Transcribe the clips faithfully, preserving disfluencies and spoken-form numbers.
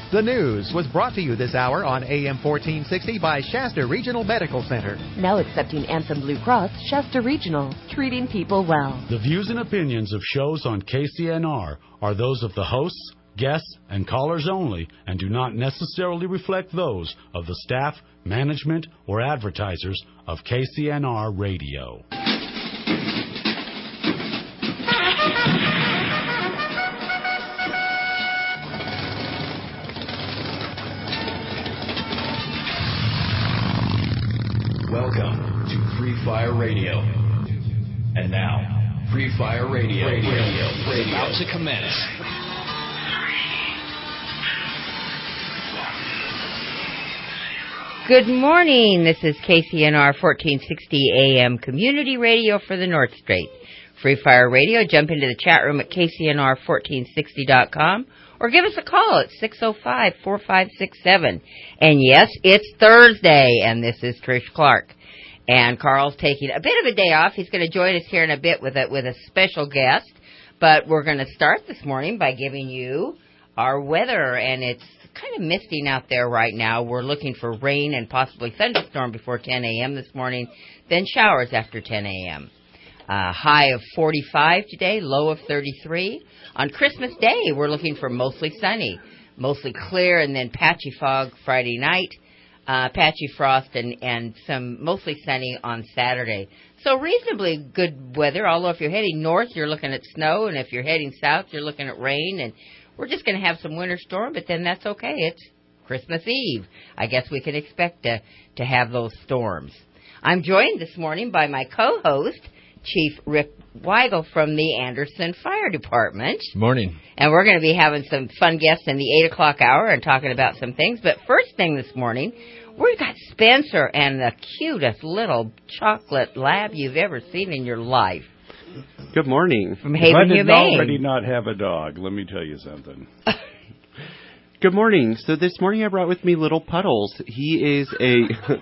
The news was brought to you this hour on A M fourteen sixty by Shasta Regional Medical Center. Now accepting Anthem Blue Cross, Shasta Regional, treating people well. The views and opinions of shows on K C N R are those of the hosts, guests, and callers only, and do not necessarily reflect those of the staff, management, or advertisers of K C N R Radio. Welcome to Free Fire Radio. And now, Free Fire Radio, radio, radio, radio is about to commence. Good morning. This is K C N R fourteen sixty A M Community Radio for the North Strait. Free Fire Radio. Jump into the chat room at K C N R fourteen sixty dot com or give us a call at six oh five, four five six seven. And yes, it's Thursday, and this is Trish Clark. And Carl's taking a bit of a day off. He's going to join us here in a bit with a, with a special guest. But we're going to start this morning by giving you our weather, and it's kind of misting out there right now. We're looking for rain and possibly thunderstorm before ten a.m. this morning, then showers after ten a.m. Uh, high of forty-five today, low of thirty-three. On Christmas Day, we're looking for mostly sunny, mostly clear, and then patchy fog Friday night, uh, patchy frost, and, and some mostly sunny on Saturday. So reasonably good weather, although if you're heading north, you're looking at snow, and if you're heading south, you're looking at rain, and we're just going to have some winter storm, but then that's okay. It's Christmas Eve. I guess we can expect to, to have those storms. I'm joined this morning by my co-host, Chief Rick Weigel from the Anderson Fire Department. Morning. And we're going to be having some fun guests in the eight o'clock hour and talking about some things. But first thing this morning, we've got Spencer and the cutest little chocolate lab you've ever seen in your life. Good morning. From Haven Humane. I did already not have a dog. Let me tell you something. Good morning. So this morning I brought with me Little Puddles. He is a...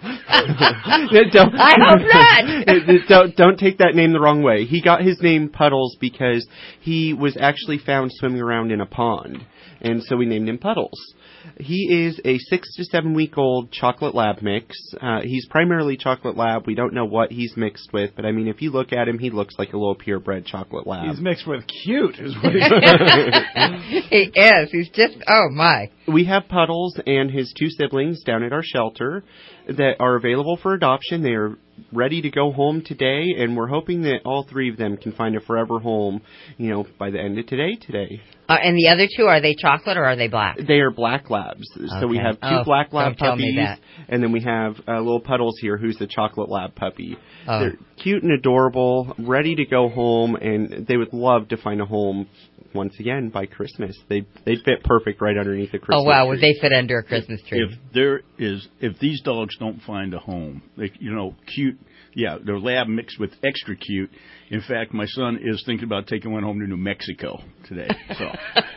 don't, I hope not! don't, don't take that name the wrong way. He got his name Puddles because he was actually found swimming around in a pond. And so we named him Puddles. He is a six to seven week old chocolate lab mix. Uh, he's primarily chocolate lab. We don't know what he's mixed with, but I mean, if you look at him, he looks like a little purebred chocolate lab. He's mixed with cute, is what he He is. He's just, oh my. We have Puddles and his two siblings down at our shelter that are available for adoption. They are ready to go home today, and we're hoping that all three of them can find a forever home, you know, by the end of today today. Uh, and the other two, are they chocolate or are they black? They are black labs. Okay. So we have two oh, black lab don't puppies, and then we have uh, Little Puddles here, who's the chocolate lab puppy. Oh. They're cute and adorable, ready to go home, and they would love to find a home once again by Christmas. They they'd fit perfect right underneath the Christmas tree. Oh wow, tree. would they fit under a Christmas tree? If there is, if these dogs don't find a home, they, you know, cute. Yeah, they're lab mixed with extra cute. In fact, my son is thinking about taking one home to New Mexico today. So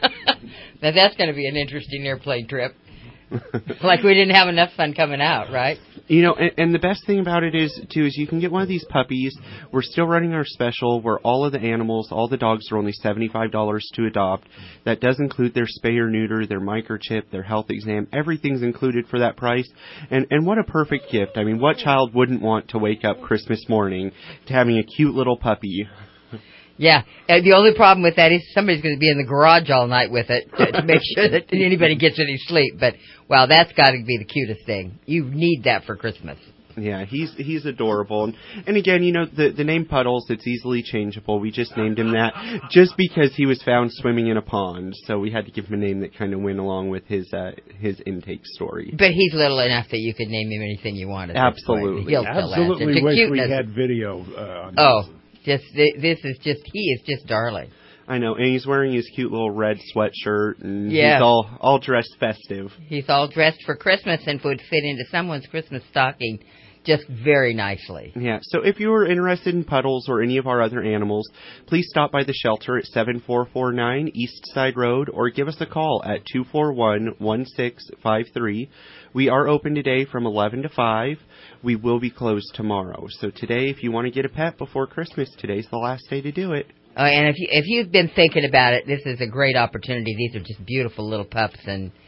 now that's going to be an interesting airplane trip. Like we didn't have enough fun coming out, right? You know, and, and the best thing about it is, too, is you can get one of these puppies. We're still running our special where all of the animals, all the dogs are only seventy-five dollars to adopt. That does include their spay or neuter, their microchip, their health exam. Everything's included for that price. And, and what a perfect gift. I mean, what child wouldn't want to wake up Christmas morning to having a cute little puppy? Yeah, uh, the only problem with that is somebody's going to be in the garage all night with it to, to make sure that anybody gets any sleep. But, well, that's got to be the cutest thing. You need that for Christmas. Yeah, he's he's adorable. And, and again, you know, the, the name Puddles, it's easily changeable. We just named him that just because he was found swimming in a pond. So we had to give him a name that kind of went along with his uh, his intake story. But he's little enough that you could name him anything you wanted. Absolutely. He'll Absolutely wish we had video uh, on Oh. this. Just this is just he is just darling. I know, and he's wearing his cute little red sweatshirt, and yeah. he's all all dressed festive. He's all dressed for Christmas and would fit into someone's Christmas stocking just very nicely. Yeah, so if you are interested in Puddles or any of our other animals, please stop by the shelter at seven four four nine East Side Road or give us a call at two four one, one six five three. We are open today from eleven to five. We will be closed tomorrow. So today, if you want to get a pet before Christmas, today's the last day to do it. Uh, and if, you, if you've been thinking about it, this is a great opportunity. These are just beautiful little pups, and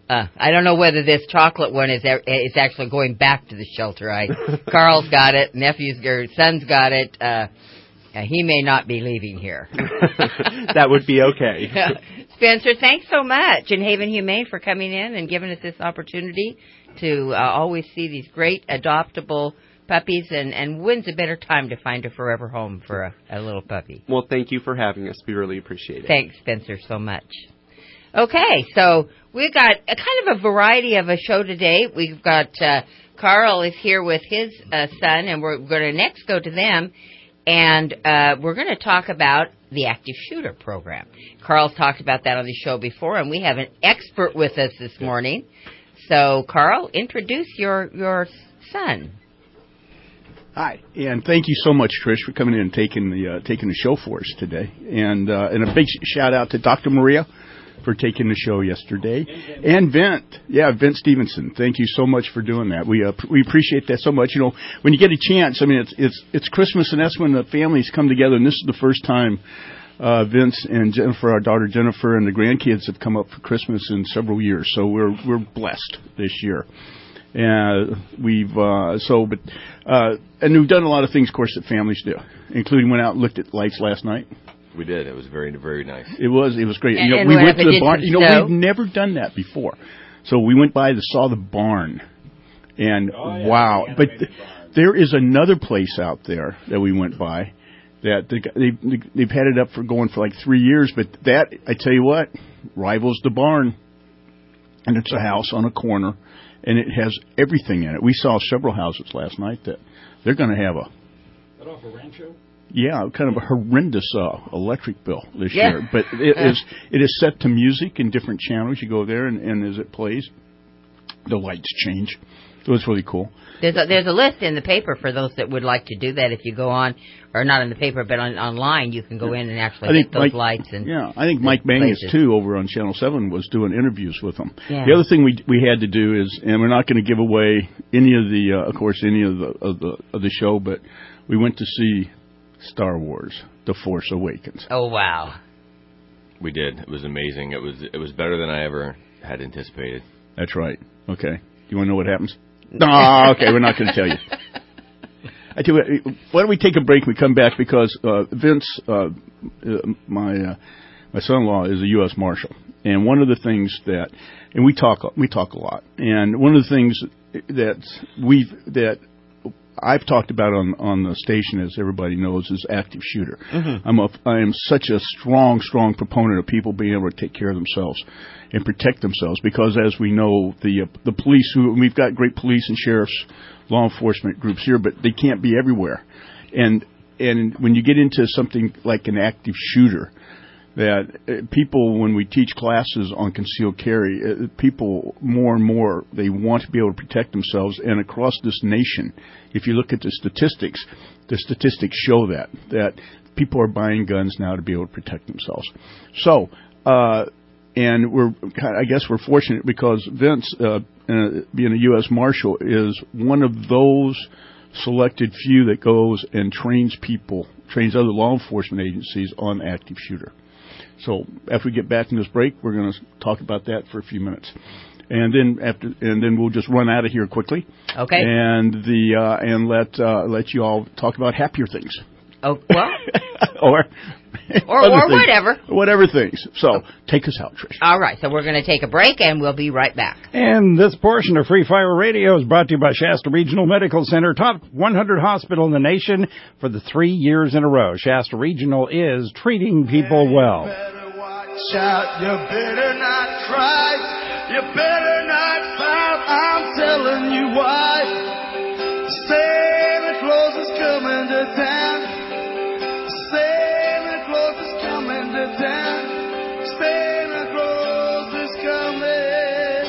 Uh, I don't know whether this chocolate one is is actually going back to the shelter. I Carl's got it, nephew's or son's got it. Uh, uh, he may not be leaving here. That would be okay. Spencer, thanks so much, and Haven Humane for coming in and giving us this opportunity to uh, always see these great adoptable puppies, and, and when's a better time to find a forever home for a, a little puppy? Well, thank you for having us. We really appreciate it. Thanks, Spencer, so much. Okay, so we've got a kind of a variety of a show today. We've got uh, Carl is here with his uh, son, and we're going to next go to them, and uh, we're going to talk about the Active Shooter program. Carl's talked about that on the show before, and we have an expert with us this morning. So, Carl, introduce your your son. Hi, and thank you so much, Trish, for coming in and taking the uh, taking the show for us today. And uh, and a big shout out to Doctor Maria for taking the show yesterday, and Vint, yeah, Vint Stevenson. Thank you so much for doing that. We uh, we appreciate that so much. You know, when you get a chance, I mean, it's it's it's Christmas, and that's when the families come together. And this is the first time uh, Vince and Jennifer, our daughter Jennifer, and the grandkids have come up for Christmas in several years. So we're we're blessed this year. And uh, we've uh, so, but uh, and we've done a lot of things, of course, that families do, including went out and looked at lights last night. We did. It was very, very nice. It was. It was great. And, you know, and we went to the barn. You know, snow. we've never done that before. So we went by and saw the barn, and Oh, yeah, wow! the But animated th- barn. there is another place out there that we went by that they, they they've had it up for going for like three years. But that, I tell you what, rivals the barn, and it's a house on a corner, and it has everything in it. We saw several houses last night that they're going to have a. That off a Rancho? Yeah, kind of a horrendous uh, electric bill this Yeah. year, but it is it is set to music in different channels. You go there, and, and as it plays, the lights change. So it's really cool. There's a, there's a list in the paper for those that would like to do that. If you go on, or not in the paper, but on, online, you can go in and actually hit those Mike, lights. And yeah, I think Mike Mangus places. too over on Channel Seven was doing interviews with them. Yeah. The other thing we we had to do is, and we're not going to give away any of the, uh, of course, any of the of the of the show, but we went to see Star Wars: The Force Awakens. Oh wow! We did. It was amazing. It was it was better than I ever had anticipated. That's right. Okay. Do you want to know what happens? No, okay, we're not going to tell you. I tell you what, why don't we take a break and we come back, because uh, Vince, uh, my uh, my son-in-law, is a U S Marshal, and one of the things that, and we talk we talk a lot, and one of the things that we that I've talked about on on the station, as everybody knows, is Active Shooter. Mm-hmm. I'm a I am such a strong strong proponent of people being able to take care of themselves and protect themselves, because as we know, the uh, the police, who we've got great police and sheriffs, law enforcement groups here, but they can't be everywhere. And and when you get into something like an active shooter, that uh, people, when we teach classes on concealed carry, uh, people more and more, they want to be able to protect themselves. And across this nation, if you look at the statistics, the statistics show that, that people are buying guns now to be able to protect themselves. So, uh, and we're, I guess we're fortunate because Vince, uh, uh, being a U S Marshal, is one of those selected few that goes and trains people, trains other law enforcement agencies on active shooter. So after we get back from this break, we're going to talk about that for a few minutes, and then after, and then we'll just run out of here quickly. Okay. And the uh, and let uh, let you all talk about happier things. Oh well. or or other or things. whatever. Whatever things. So take us out, Trish. All right, so we're going to take a break, and we'll be right back. And this portion of Free Fire Radio is brought to you by Shasta Regional Medical Center, top one hundred hospital in the nation for the three years in a row. Shasta Regional is treating people well. You better watch out, you better not cry, you better not pout, I'm telling you why. Santa Claus is coming to town. Santa Claus is coming to town. Santa Claus is coming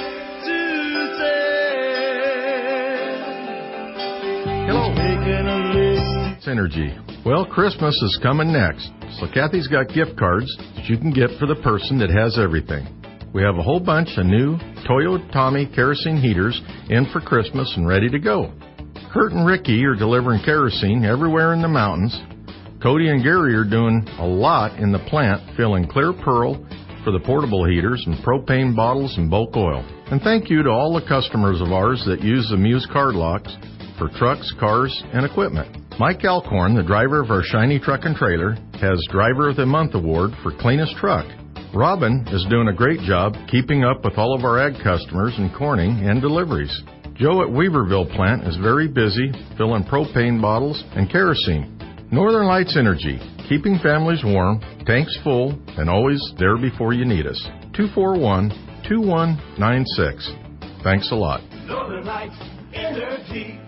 to town. Hello. Making a list. Synergy. Well, Christmas is coming next, so Kathy's got gift cards that you can get for the person that has everything. We have a whole bunch of new Toyo Tommy kerosene heaters in for Christmas and ready to go. Kurt and Ricky are delivering kerosene everywhere in the mountains. Cody and Gary are doing a lot in the plant, filling clear pearl for the portable heaters and propane bottles and bulk oil. And thank you to all the customers of ours that use the Muse card locks for trucks, cars, and equipment. Mike Alcorn, the driver of our shiny truck and trailer, has Driver of the Month award for cleanest truck. Robin is doing a great job keeping up with all of our ag customers in Corning and deliveries. Joe at Weaverville plant is very busy filling propane bottles and kerosene. Northern Lights Energy, keeping families warm, tanks full, and always there before you need us. two four one, two one nine six. Thanks a lot. Northern Lights Energy.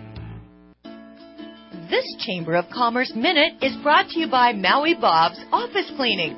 This Chamber of Commerce Minute is brought to you by Maui Bob's Office Cleaning.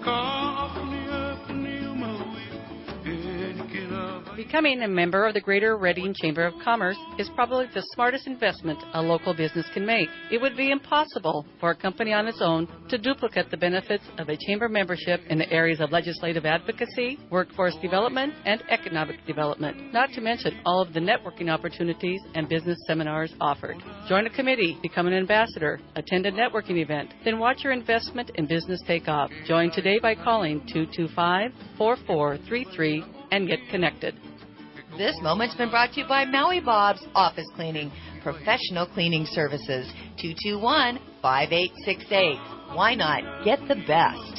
Becoming a member of the Greater Reading Chamber of Commerce is probably the smartest investment a local business can make. It would be impossible for a company on its own to duplicate the benefits of a chamber membership in the areas of legislative advocacy, workforce development, and economic development, not to mention all of the networking opportunities and business seminars offered. Join a committee, become an ambassador, attend a networking event, then watch your investment in business take off. Join today by calling two two five, four four three three and get connected. This moment's been brought to you by Maui Bob's Office Cleaning, professional cleaning services. two two one, five eight six eight. Why not get the best?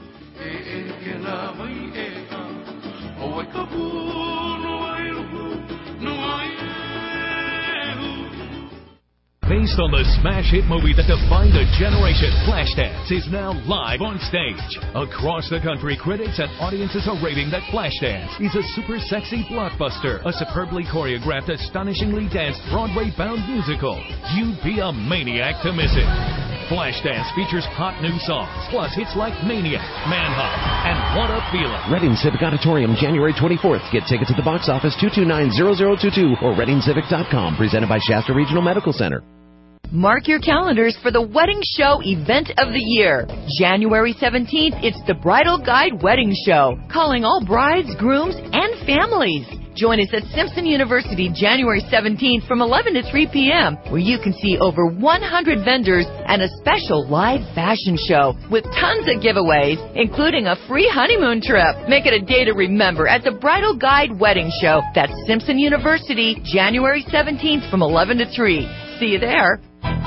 Based on the smash hit movie that defined a generation, Flashdance is now live on stage. Across the country, critics and audiences are raving that Flashdance is a super sexy blockbuster, a superbly choreographed, astonishingly danced, Broadway-bound musical. You'd be a maniac to miss it. Flashdance features hot new songs, plus hits like Maniac, Manhunt, and What a Feeling. Reading Civic Auditorium, January twenty-fourth. Get tickets at the box office two two nine, zero zero two two or reading civic dot com. Presented by Shasta Regional Medical Center. Mark your calendars for the Wedding Show event of the year. January seventeenth, it's the Bridal Guide Wedding Show, calling all brides, grooms, and families. Join us at Simpson University January seventeenth from eleven to three p.m., where you can see over one hundred vendors and a special live fashion show with tons of giveaways, including a free honeymoon trip. Make it a day to remember at the Bridal Guide Wedding Show. That's Simpson University January seventeenth from eleven to three. See you there.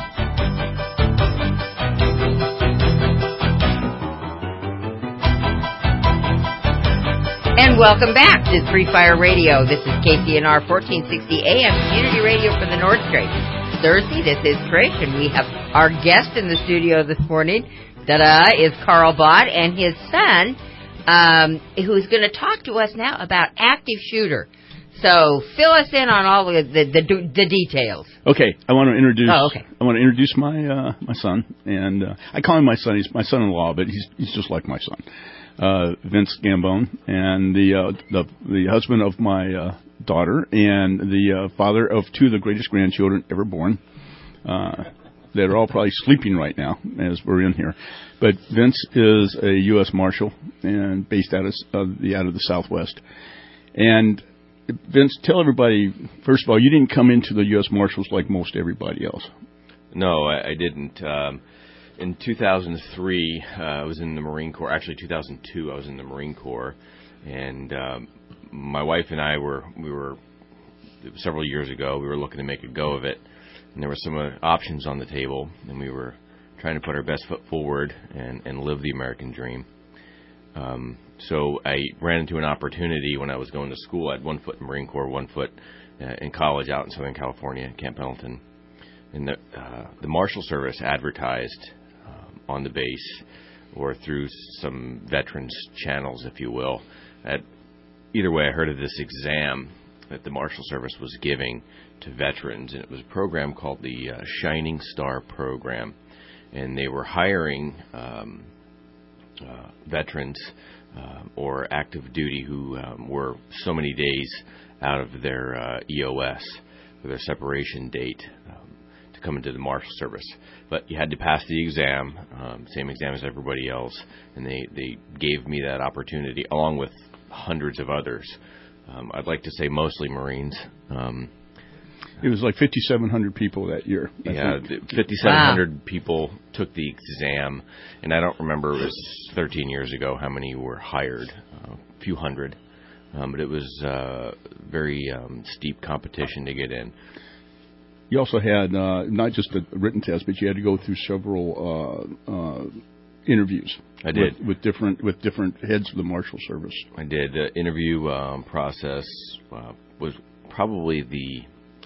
And welcome back to Free Fire Radio. This is K C N R fourteen sixty A M Community Radio for the North Strait. Thursday, this is Trish, and we have our guest in the studio this morning. Da-da, is Carl Bott and his son, um, who's going to talk to us now about active shooter. So fill us in on all the the, the, the details. Okay, I want to introduce. Oh, okay. I want to introduce my uh, my son, and uh, I call him my son. He's my son-in-law, but he's he's just like my son, uh, Vince Gambone, and the uh, the the husband of my uh, daughter, and the uh, father of two of the greatest grandchildren ever born. Uh, they're all probably sleeping right now as we're in here, but Vince is a U S Marshal and based out of uh, the out of the Southwest, and. Vince, tell everybody, first of all, you didn't come into the U S Marshals like most everybody else. No, I, I didn't. Um, in two thousand three, uh, I was in the Marine Corps. Actually, two thousand two, I was in the Marine Corps. And um, my wife and I were, we were, several years ago, we were looking to make a go of it. And there were some uh, options on the table, and we were trying to put our best foot forward and, and live the American dream. Um, so I ran into an opportunity when I was going to school. I had one foot in Marine Corps, one foot uh, in college out in Southern California, Camp Pendleton. And the, uh, the Marshal Service advertised um, on the base or through some veterans channels, if you will. At, either way, I heard of this exam that the Marshal Service was giving to veterans, and it was a program called the uh, Shining Star Program. And they were hiring um, uh, veterans uh, or active duty who um, were so many days out of their uh, E O S, or their separation date, um, to come into the Marshal Service. But you had to pass the exam, um, same exam as everybody else, and they, they gave me that opportunity, along with hundreds of others. Um, I'd like to say mostly Marines. Um, it was like fifty-seven hundred people that year. I yeah, think. fifty-seven hundred wow. people took the exam, and I don't remember, it was thirteen years ago, how many were hired, uh, a few hundred. um, but it was uh, very um, steep competition to get in. You also had uh, not just a written test, but you had to go through several uh, uh, interviews. I did with, with different with different heads of the Marshal Service. I did. The interview um, process uh, was probably the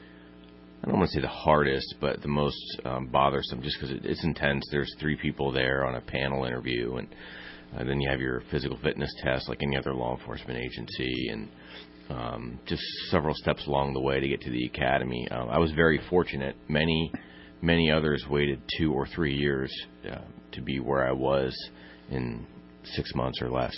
I don't want to say the hardest, but the most um, bothersome, just because it, it's intense. There's three people there on a panel interview, and uh, then you have your physical fitness test like any other law enforcement agency, and um, just several steps along the way to get to the academy. Um, I was very fortunate. Many, many others waited two or three years uh, to be where I was in six months or less.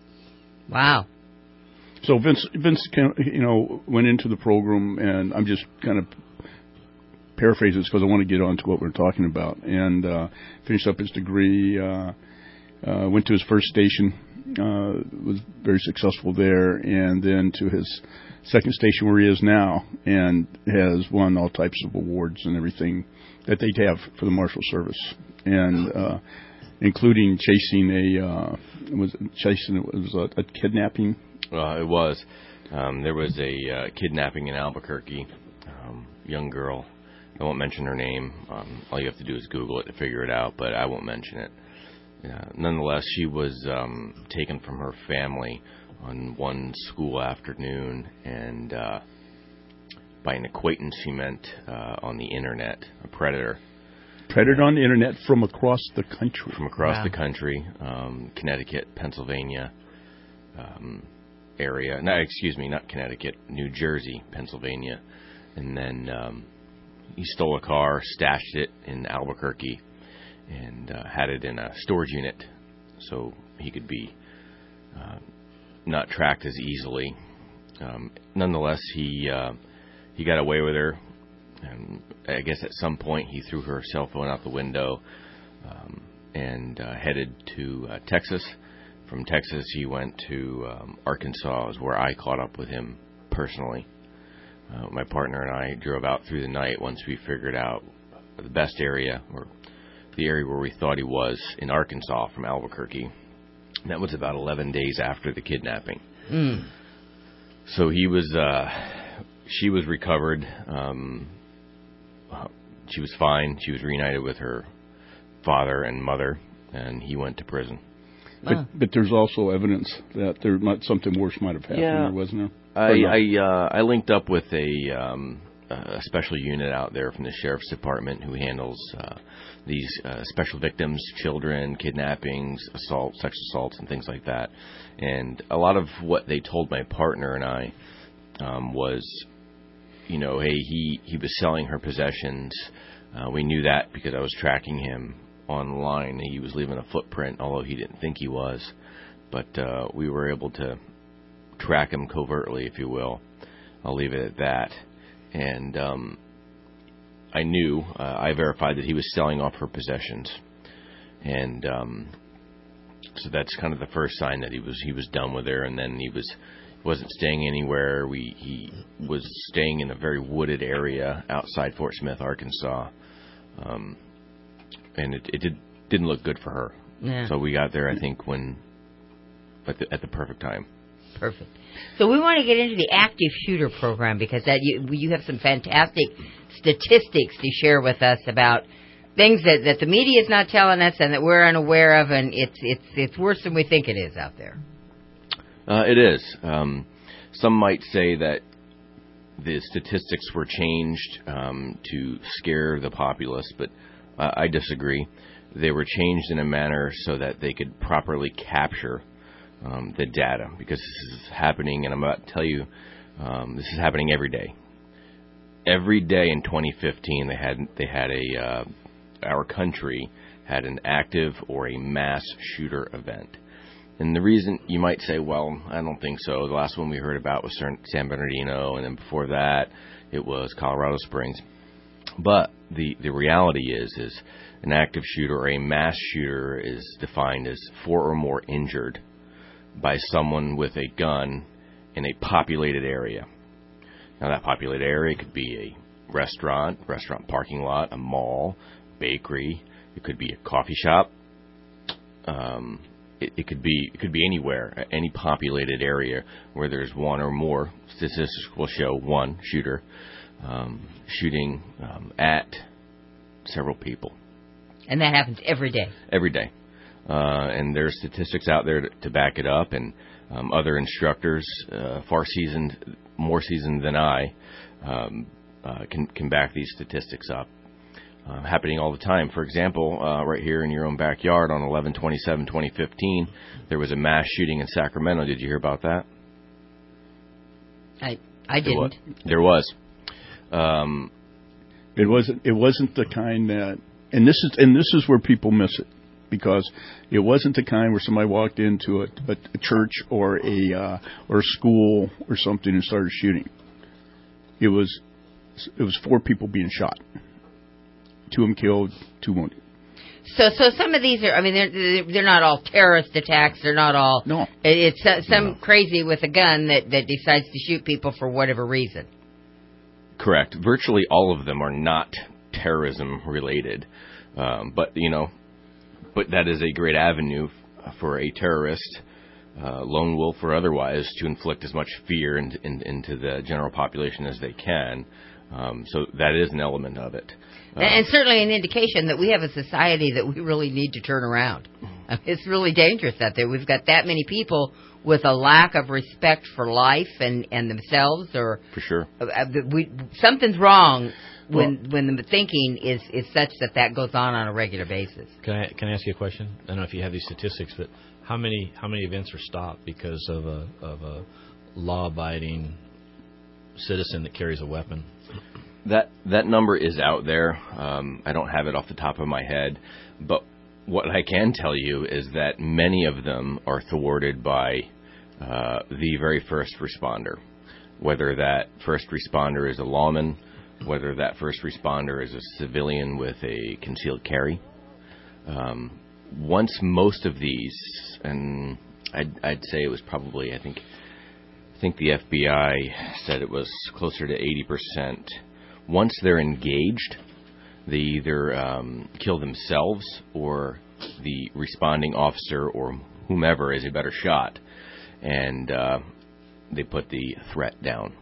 Wow. So Vince, Vince, you know, went into the program, and I'm just kind of paraphrase this because I want to get on to what we're talking about, and uh, finished up his degree, uh, uh, went to his first station, uh, was very successful there, and then to his second station where he is now, and has won all types of awards and everything that they have for the Marshal Service, and uh, including chasing a uh, was chasing it was a, a kidnapping. Well, it was. Um, there was a uh, kidnapping in Albuquerque, um, young girl. I won't mention her name. Um, all you have to do is Google it to figure it out, but I won't mention it. Uh, nonetheless, she was um, taken from her family on one school afternoon, and uh, by an acquaintance she meant uh, on the internet, a predator. Predator on the internet from across the country. From across Wow. the country, um, Connecticut, Pennsylvania um, area. No, excuse me, not Connecticut, New Jersey, Pennsylvania, and then Um, he stole a car, stashed it in Albuquerque, and uh, had it in a storage unit so he could be uh, not tracked as easily. Um, nonetheless, he uh, he got away with her. And I guess at some point he threw her cell phone out the window um, and uh, headed to uh, Texas. From Texas, he went to um, Arkansas, is where I caught up with him personally. Uh, my partner and I drove out through the night once we figured out the best area, or the area where we thought he was, in Arkansas from Albuquerque. And that was about eleven days after the kidnapping. Mm. So he was, uh, she was recovered. Um, she was fine. She was reunited with her father and mother, and he went to prison. But, but there's also evidence that there might, something worse might have happened, Yeah. there, wasn't there? I Or no? I, uh, I linked up with a um, a special unit out there from the sheriff's department who handles uh, these uh, special victims, children, kidnappings, assault, sex assaults, and things like that. And a lot of what they told my partner and I um, was, you know, hey, he he was selling her possessions. Uh, we knew that because I was tracking him online. He was leaving a footprint, although he didn't think he was. But uh, we were able to track him covertly, if you will. I'll leave it at that. And um, I knew, uh, I verified that he was selling off her possessions. And um, so that's kind of the first sign that he was he was done with her. And then he was wasn't staying anywhere. We he was staying in a very wooded area outside Fort Smith, Arkansas. Um, and it, it did, didn't look good for her. Yeah. So we got there, I think, when at the, at the perfect time. Perfect. So we want to get into the active shooter program because that you, you have some fantastic statistics to share with us about things that, that the media is not telling us and that we're unaware of, and it's it's it's worse than we think it is out there. Uh, it is. Um, some might say that the statistics were changed um, to scare the populace, but uh, I disagree. They were changed in a manner so that they could properly capture Um, the data, because this is happening, and I'm about to tell you, um, this is happening every day. Every day in twenty fifteen, they had they had a uh, our country had an active or a mass shooter event, and the reason you might say, well, I don't think so. The last one we heard about was San Bernardino, and then before that, it was Colorado Springs. But the the reality is is an active shooter or a mass shooter is defined as four or more injured by someone with a gun in a populated area. Now, that populated area could be a restaurant, restaurant parking lot, a mall, bakery. It could be a coffee shop. Um, it, it could be it could be anywhere, any populated area where there's one or more. Statistics will show one shooter um, shooting um, at several people. And that happens every day. Every day. Uh, and there's statistics out there to, to back it up, and um, other instructors, uh, far seasoned, more seasoned than I, um, uh, can can back these statistics up. Uh, happening all the time. For example, uh, right here in your own backyard on eleven twenty-seven twenty fifteen, there was a mass shooting in Sacramento. Did you hear about that? I I didn't. There was. Um, it wasn't. It wasn't the kind that, and this is and this is where people miss it, because it wasn't the kind where somebody walked into a, a, a church or a uh, or a school or something and started shooting. It was it was four people being shot. Two of them killed, two wounded. So, so some of these are. I mean, they're they're not all terrorist attacks. They're not all. No. It's uh, some no. crazy with a gun that, that decides to shoot people for whatever reason. Correct. Virtually all of them are not terrorism related, um, but you know, but that is a great avenue for a terrorist, uh, lone wolf or otherwise, to inflict as much fear in, in, into the general population as they can. Um, so that is an element of it. Uh, and certainly an indication that we have a society that we really need to turn around. I mean, it's really dangerous out there. We've got that many people with a lack of respect for life and, and themselves, or for sure, uh, we, something's wrong when well, when the thinking is, is such that that goes on on a regular basis. Can I can I ask you a question? I don't know if you have these statistics, but how many how many events are stopped because of a of a law-abiding citizen that carries a weapon? That that number is out there. Um, I don't have it off the top of my head, but what I can tell you is that many of them are thwarted by uh, the very first responder, whether that first responder is a lawman, whether that first responder is a civilian with a concealed carry. Um, once most of these, and I'd, I'd say it was probably, I think, I think the F B I said it was closer to eighty percent. Once they're engaged, they either um, kill themselves or the responding officer or whomever is a better shot, and uh, they put the threat down.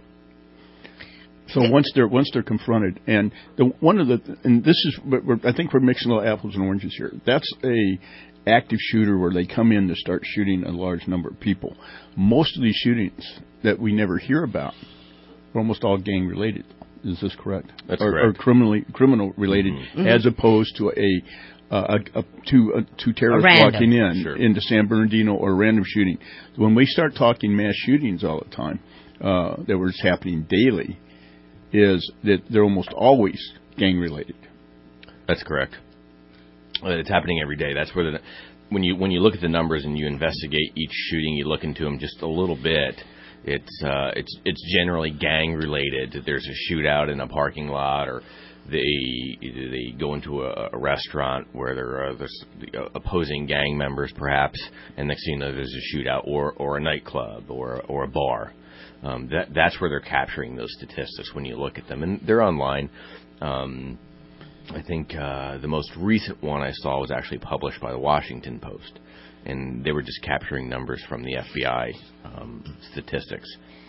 So once they're once they're confronted, and the, one of the and this is we're, I think we're mixing little apples and oranges here. That's a active shooter where they come in to start shooting a large number of people. Most of these shootings that we never hear about are almost all gang related. Is this correct? That's or, correct. Or criminally criminal related, mm-hmm. as opposed to a uh, a, a two uh, two terrorists walking in sure. into San Bernardino or a random shooting. When we start talking mass shootings all the time, uh, that was happening daily, is that they're almost always gang related. That's correct. It's happening every day. That's where the when you when you look at the numbers and you investigate each shooting, you look into them just a little bit. It's uh, it's it's generally gang related. There's a shootout in a parking lot, or they they go into a, a restaurant where there are there's opposing gang members, perhaps, and next thing you know, there's a shootout, or or a nightclub, or or a bar. Um, that that's where they're capturing those statistics when you look at them, and they're online. Um, I think uh, the most recent one I saw was actually published by the Washington Post. And they were just capturing numbers from the F B I um, statistics.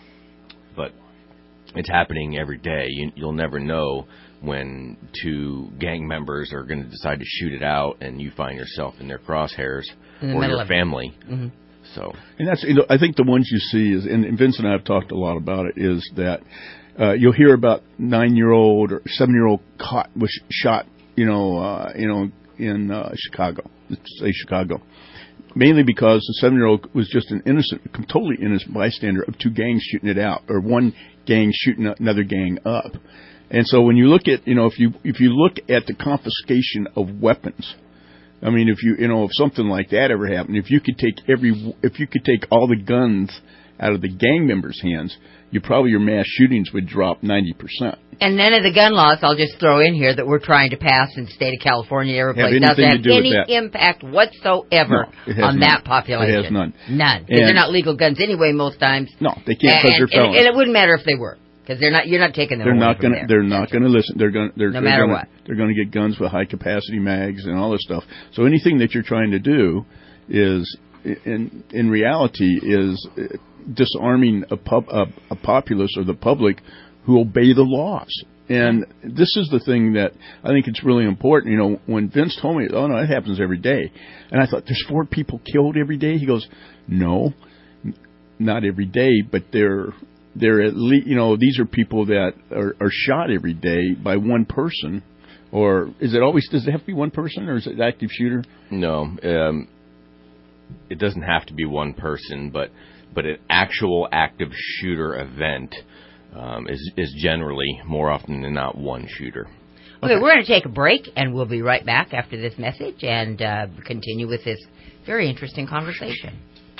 But it's happening every day. You, you'll never know when two gang members are going to decide to shoot it out, and you find yourself in their crosshairs, in the or middle your of family. Mm-hmm. So, and that's you know, I think the ones you see is, and Vince and I have talked a lot about it, is that uh, you'll hear about nine-year-old or seven-year-old caught was shot, you know, uh, you know, in uh, Chicago, let's say Chicago. Mainly because the seven-year-old was just an innocent, totally innocent bystander of two gangs shooting it out, or one gang shooting another gang up. And so when you look at, you know, if you if you look at the confiscation of weapons, I mean, if you you know if something like that ever happened, if you could take every if you could take all the guns out of the gang members' hands, you probably your mass shootings would drop ninety percent. And none of the gun laws, I'll just throw in here, that we're trying to pass in the state of California, every place doesn't have any impact whatsoever no, on none. that population. It has none. None. Because they're not legal guns anyway most times. No, they can't because they're felons. And, and it wouldn't matter if they were, because they're not. You're not taking them. They're away not going to. They're not going to listen. They're going. They're, no they're matter gonna, what. They're going to get guns with high capacity mags and all this stuff. So anything that you're trying to do is in in reality is disarming a, pub, a, a populace or the public who obey the laws. And this is the thing that I think it's really important. You know, when Vince told me, oh, no, it happens every day. And I thought, there's four people killed every day? He goes, no, not every day, but they're, they're at least, you know, these are people that are, are shot every day by one person. Or is it always, does it have to be one person, or is it active shooter? No, um, it doesn't have to be one person, but, but an actual active shooter event Um, is, is generally, more often than not, one shooter. Okay, we're going to take a break, and we'll be right back after this message and uh, continue with this very interesting conversation.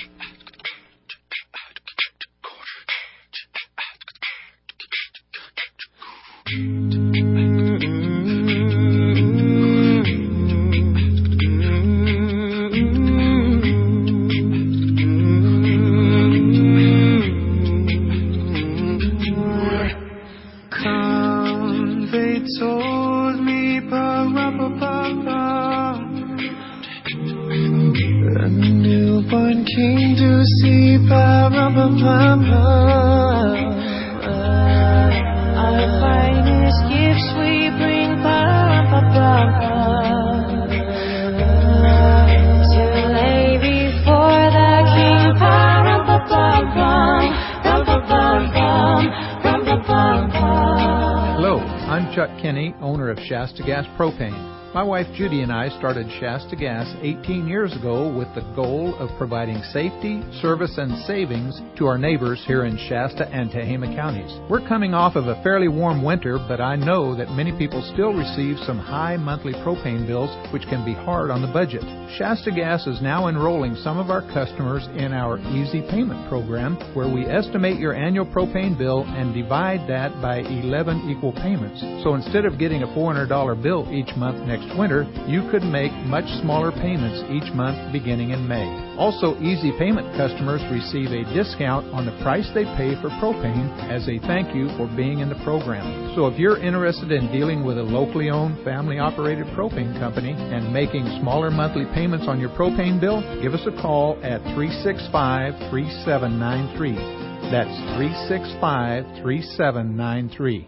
Shasta Gas Propane. My wife Judy and I started Shasta Gas eighteen years ago with the goal of providing safety, service, and savings to our neighbors here in Shasta and Tehama counties. We're coming off of a fairly warm winter, but I know that many people still receive some high monthly propane bills, which can be hard on the budget. Shasta Gas is now enrolling some of our customers in our Easy Payment program, where we estimate your annual propane bill and divide that by eleven equal payments. So instead of getting a four hundred dollars bill each month next winter, you could make much smaller payments each month beginning in May. Also, Easy Payment customers receive a discount on the price they pay for propane as a thank you for being in the program. So if you're interested in dealing with a locally owned, family-operated propane company and making smaller monthly payments on your propane bill, give us a call at three six five, three seven nine three. That's three six five, three seven nine three.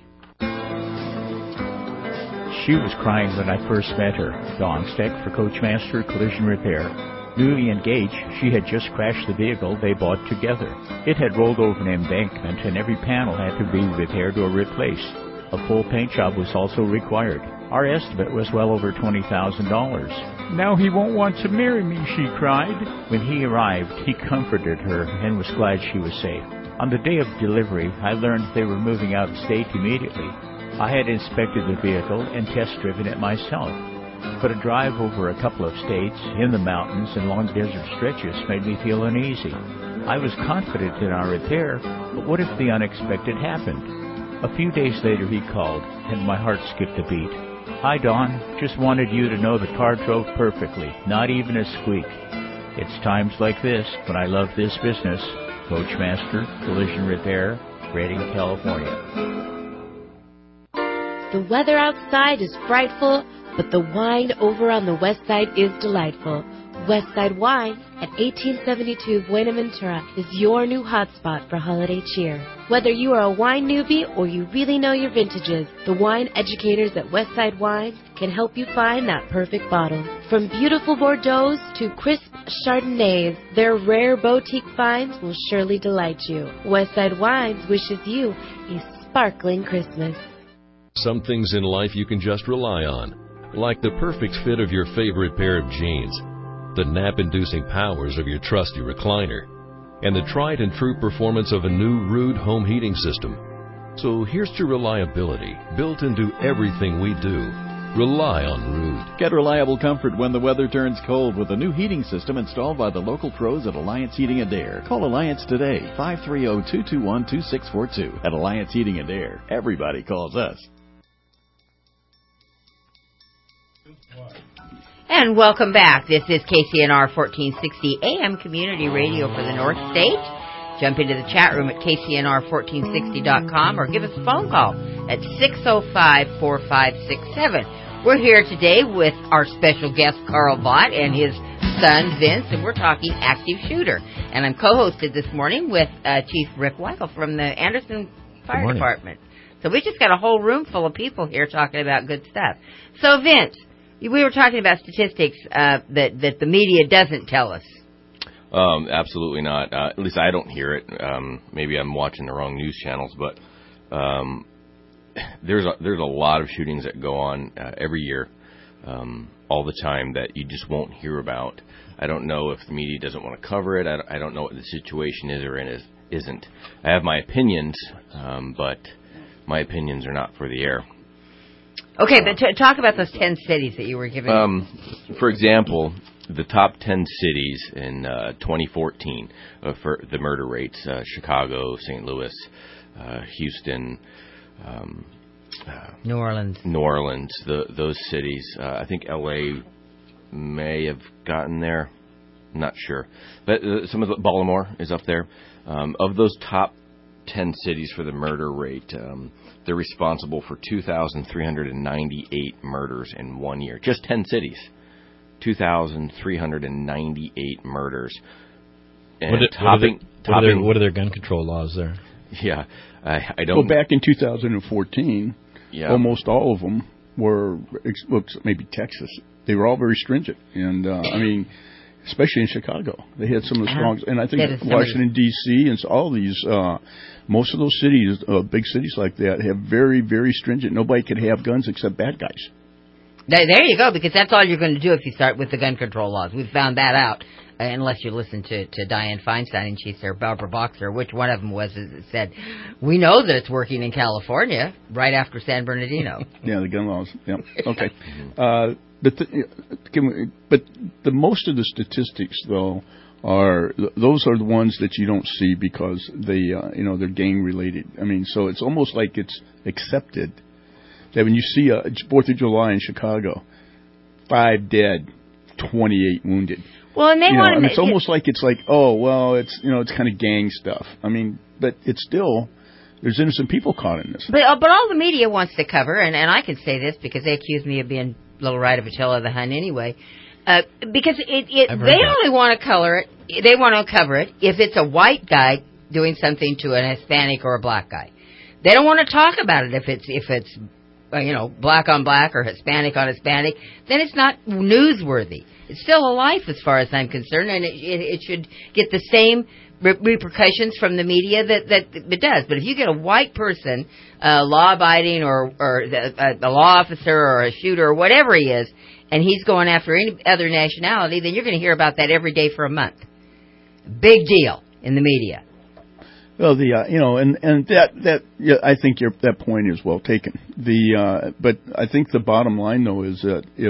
She was crying when I first met her. Dawn Steck for Coachmaster Collision Repair. Newly engaged, she had just crashed the vehicle they bought together. It had rolled over an embankment and every panel had to be repaired or replaced. A full paint job was also required. Our estimate was well over twenty thousand dollars. Now he won't want to marry me, she cried. When he arrived, he comforted her and was glad she was safe. On the day of delivery, I learned they were moving out of state immediately. I had inspected the vehicle and test-driven it myself, but a drive over a couple of states, in the mountains and long desert stretches made me feel uneasy. I was confident in our repair, but what if the unexpected happened? A few days later he called, and my heart skipped a beat. Hi, Dawn. Just wanted you to know the car drove perfectly, not even a squeak. It's times like this when I love this business. Coachmaster Collision Repair, Redding, California. The weather outside is frightful, but the wine over on the west side is delightful. Westside Wine at eighteen seventy-two Buenaventura is your new hotspot for holiday cheer. Whether you are a wine newbie or you really know your vintages, the wine educators at Westside Wines can help you find that perfect bottle. From beautiful Bordeaux to crisp Chardonnays, their rare boutique finds will surely delight you. Westside Wines wishes you a sparkling Christmas. Some things in life you can just rely on, like the perfect fit of your favorite pair of jeans, the nap-inducing powers of your trusty recliner, and the tried and true performance of a new Ruud home heating system. So here's to reliability, built into everything we do. Rely on Ruud. Get reliable comfort when the weather turns cold with a new heating system installed by the local pros at Alliance Heating and Air. Call Alliance today, five three zero, two two one, two six four two. At Alliance Heating and Air, everybody calls us. And welcome back. This is K C N R fourteen sixty A M Community Radio for the North State. Jump into the chat room at K C N R fourteen sixty dot com or give us a phone call at six oh five, four five six seven. We're here today with our special guest, Carl Bott, and his son, Vince, and we're talking active shooter. And I'm co-hosted this morning with uh, Chief Rick Weigel from the Anderson Fire Department. So we just got a whole room full of people here talking about good stuff. So, Vince, we were talking about statistics uh, that, that the media doesn't tell us. Um, absolutely not. Uh, at least I don't hear it. Um, maybe I'm watching the wrong news channels, but um, there's a, there's a lot of shootings that go on uh, every year, um, all the time, that you just won't hear about. I don't know if the media doesn't want to cover it. I don't, I don't know what the situation is or is, isn't. I have my opinions, um, but my opinions are not for the air. Okay, but t- talk about those ten cities that you were giving. Um, for example, the top ten cities in uh, twenty fourteen uh, for the murder rates: uh, Chicago, Saint Louis, uh, Houston, um, uh, New Orleans. New Orleans. The, those cities. Uh, I think L A may have gotten there. I'm not sure, but uh, some of the Baltimore is up there. Um, of those top ten cities for the murder rate, um, they're responsible for two thousand three hundred ninety-eight murders in one year. Just ten cities. two thousand three hundred ninety-eight murders. And what, are, topping, what, are their, topping, what, are their, what are their gun control laws there? Yeah, I, I don't... Well, back in two thousand fourteen, yeah. almost all of them were, well, maybe Texas, they were all very stringent. And, uh, I mean... especially in Chicago. They had some of the strongest, and I think Washington, D C, and so all these, uh, most of those cities, uh, big cities like that, have very, very stringent. Nobody could have guns except bad guys. There you go, because that's all you're going to do if you start with the gun control laws. We've found that out, uh, unless you listen to, to Dianne Feinstein and she's there, Barbara Boxer, which one of them was that said, we know that it's working in California right after San Bernardino. Yeah, the gun laws. Yeah. Okay. Uh, But the, can we, but the most of the statistics, though, are those are the ones that you don't see because they, uh, you know, they're gang related. I mean, so it's almost like it's accepted that when you see a Fourth of July in Chicago, five dead, twenty-eight wounded. Well, and they you want know, to. It's almost like it's like, oh, well, it's you know, it's kind of gang stuff. I mean, but it's still. There's innocent people caught in this. But uh, but all the media wants to cover, and, and I can say this because they accuse me of being Little Ride of Attila the Hun anyway, uh, because it, it they that. only want to color it, they want to cover it if it's a white guy doing something to an Hispanic or a black guy. They don't want to talk about it if it's if it's uh, you know black on black or Hispanic on Hispanic. Then it's not newsworthy. It's still a life as far as I'm concerned, and it, it, it should get the same re- repercussions from the media that, that it does. But if you get a white person, uh, law-abiding or, or the, a, a law officer or a shooter or whatever he is, and he's going after any other nationality, then you're going to hear about that every day for a month. Big deal in the media. Well, the uh, you know, and and that that yeah, I think your that point is well taken. The uh, but I think the bottom line though is that if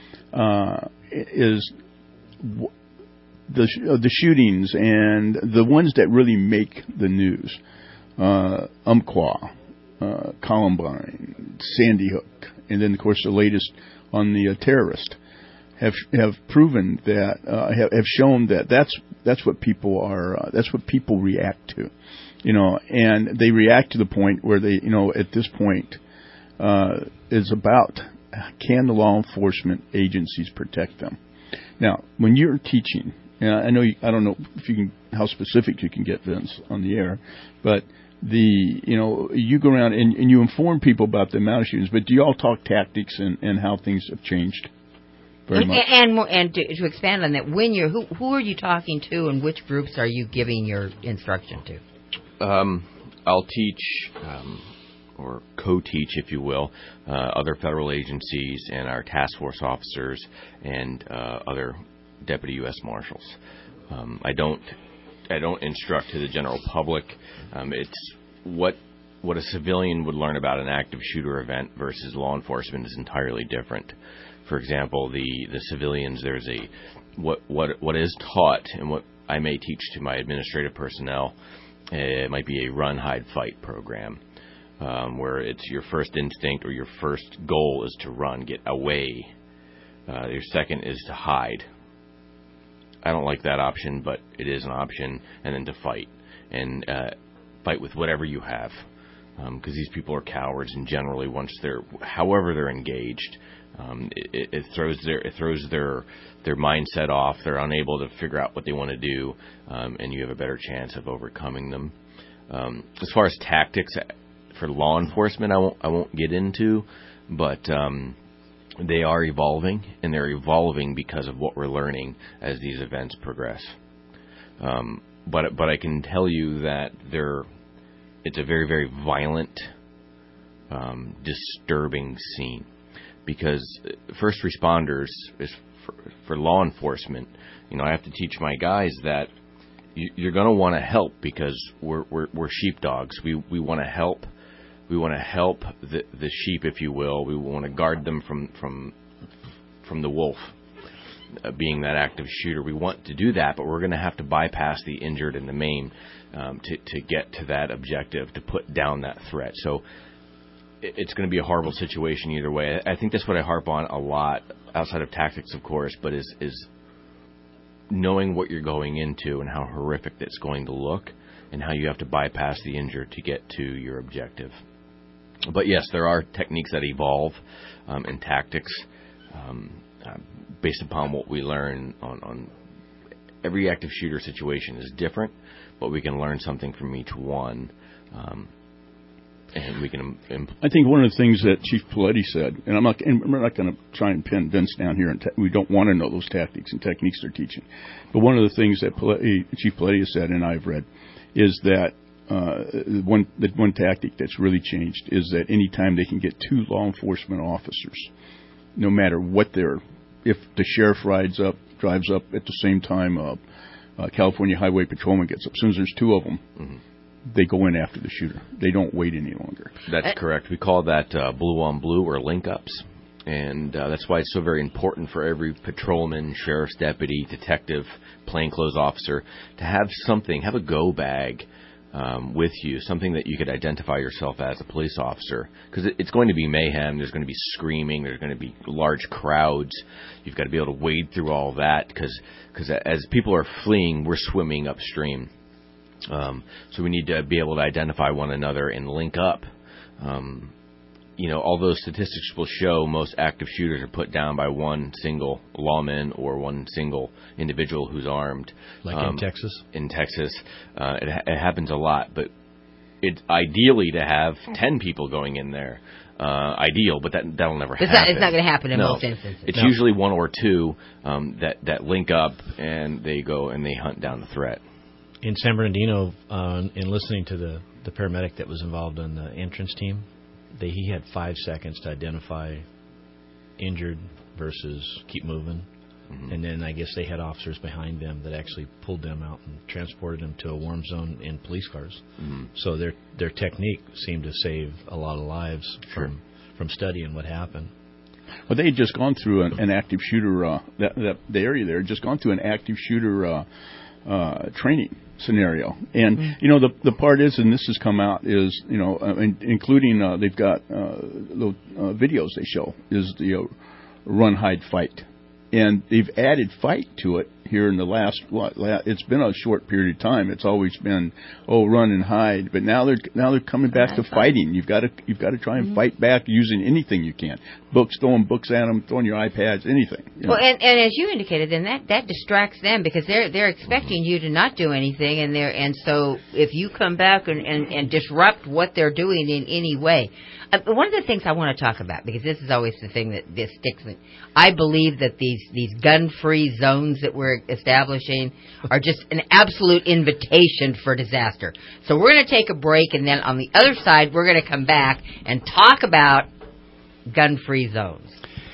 uh, is w- the uh, the shootings and the ones that really make the news, uh, Umpqua, uh, Columbine, Sandy Hook, and then of course the latest on the uh, terrorist, have have proven that uh, have, have shown that that's that's what people are uh, that's what people react to, you know, and they react to the point where they you know at this point uh, is about can the law enforcement agencies protect them. Now, when you're teaching, and I know you, I don't know if you can how specific you can get, Vince, on the air, but the you know you go around and, and you inform people about the amount of shootings, but do you all talk tactics and, and how things have changed? Very and, much. And and to, to expand on that, when you're who who are you talking to, and which groups are you giving your instruction to? Um, I'll teach um, or co-teach, if you will, uh, other federal agencies and our task force officers and uh, other deputy U S marshals. Um, I don't I don't instruct to the general public. Um, it's what what a civilian would learn about an active shooter event versus law enforcement is entirely different. For example, the, the civilians, there's a what what what is taught and what I may teach to my administrative personnel. Uh, it might be a run, hide, fight program, um, where it's your first instinct or your first goal is to run, get away. Uh, your second is to hide. I don't like that option, but it is an option, and then to fight and uh, fight with whatever you have. because um, these people are cowards, and generally, once they're, however they're engaged, um, it, it throws their it throws their their mindset off. They're unable to figure out what they want to do, um, and you have a better chance of overcoming them. Um, as far as tactics for law enforcement, I won't I won't get into, but um, they are evolving, and they're evolving because of what we're learning as these events progress. Um, but but I can tell you that they're it's a very very violent, um, disturbing scene, because first responders is for, for law enforcement. You know, I have to teach my guys that you, you're going to want to help, because we're we're, we're sheepdogs. We we want to help. We want to help the, the sheep, if you will. We want to guard them from from from the wolf, uh, being that active shooter. We want to do that, but we're going to have to bypass the injured and the maimed um, to to get to that objective, to put down that threat. So it, it's going to be a horrible situation either way. I think that's what I harp on a lot, outside of tactics, of course, but is is knowing what you're going into and how horrific it's going to look, and how you have to bypass the injured to get to your objective. But yes, there are techniques that evolve um, and tactics um, uh, based upon what we learn on, on every active shooter situation is different, but we can learn something from each one, um, and we can. Imp- I think one of the things that Chief Paletti said, and I'm not, and we're not going to try and pin Vince down here, and te- we don't want to know those tactics and techniques they're teaching, but one of the things that Paletti, Chief Paletti has said, and I've read, is that uh, one the one tactic that's really changed is that any time they can get two law enforcement officers, no matter what they're, if the sheriff rides up, drives up at the same time, uh, uh, California Highway Patrolman gets up, as soon as there's two of them, mm-hmm. they go in after the shooter. They don't wait any longer. That's correct. We call that uh, blue on blue, or link ups. And uh, that's why it's so very important for every patrolman, sheriff's deputy, detective, plainclothes officer to have something, have a go bag um, with you, something that you could identify yourself as a police officer. Because it, it's going to be mayhem. There's going to be screaming. There's going to be large crowds. You've got to be able to wade through all that, because because as people are fleeing, we're swimming upstream. Um, so we need to be able to identify one another and link up. Um You know, although statistics will show most active shooters are put down by one single lawman or one single individual who's armed. Like um, in Texas? In Texas. Uh, it, it happens a lot, but it's ideally to have ten people going in there. Uh, ideal, but that, that'll never it's happen. Not, it's not going to happen in no. most instances. It's no. usually one or two um, that, that link up, and they go and they hunt down the threat. In San Bernardino, uh, in listening to the, the paramedic that was involved in the entrance team, They, he had five seconds to identify injured versus keep moving. Mm-hmm. And then I guess they had officers behind them that actually pulled them out and transported them to a warm zone in police cars. Mm-hmm. So their their technique seemed to save a lot of lives sure. from, from studying what happened. Well, they had just gone through an, an active shooter, uh, that, that, the area there, had just gone through an active shooter uh, uh, training scenario. And, mm-hmm. you know, the the part is, and this has come out, is, you know, uh, in, including, uh, they've got uh, little uh, videos they show, is the uh, run, hide, fight. And they've added fight to it here in the last, what, it's been a short period of time. It's always been, oh, run and hide. But now they're now they're coming back to fighting. You've got to you've got to try and mm-hmm. fight back using anything you can. Books, throwing books at them, throwing your iPads, anything. You know? Well, and, and as you indicated, then that, that distracts them, because they're they're expecting you to not do anything, and they're and so if you come back and, and, and disrupt what they're doing in any way. Uh, one of the things I want to talk about, because this is always the thing that this sticks in, I believe that these, these gun-free zones that we're establishing are just an absolute invitation for disaster. So we're going to take a break, and then on the other side, we're going to come back and talk about gun-free zones.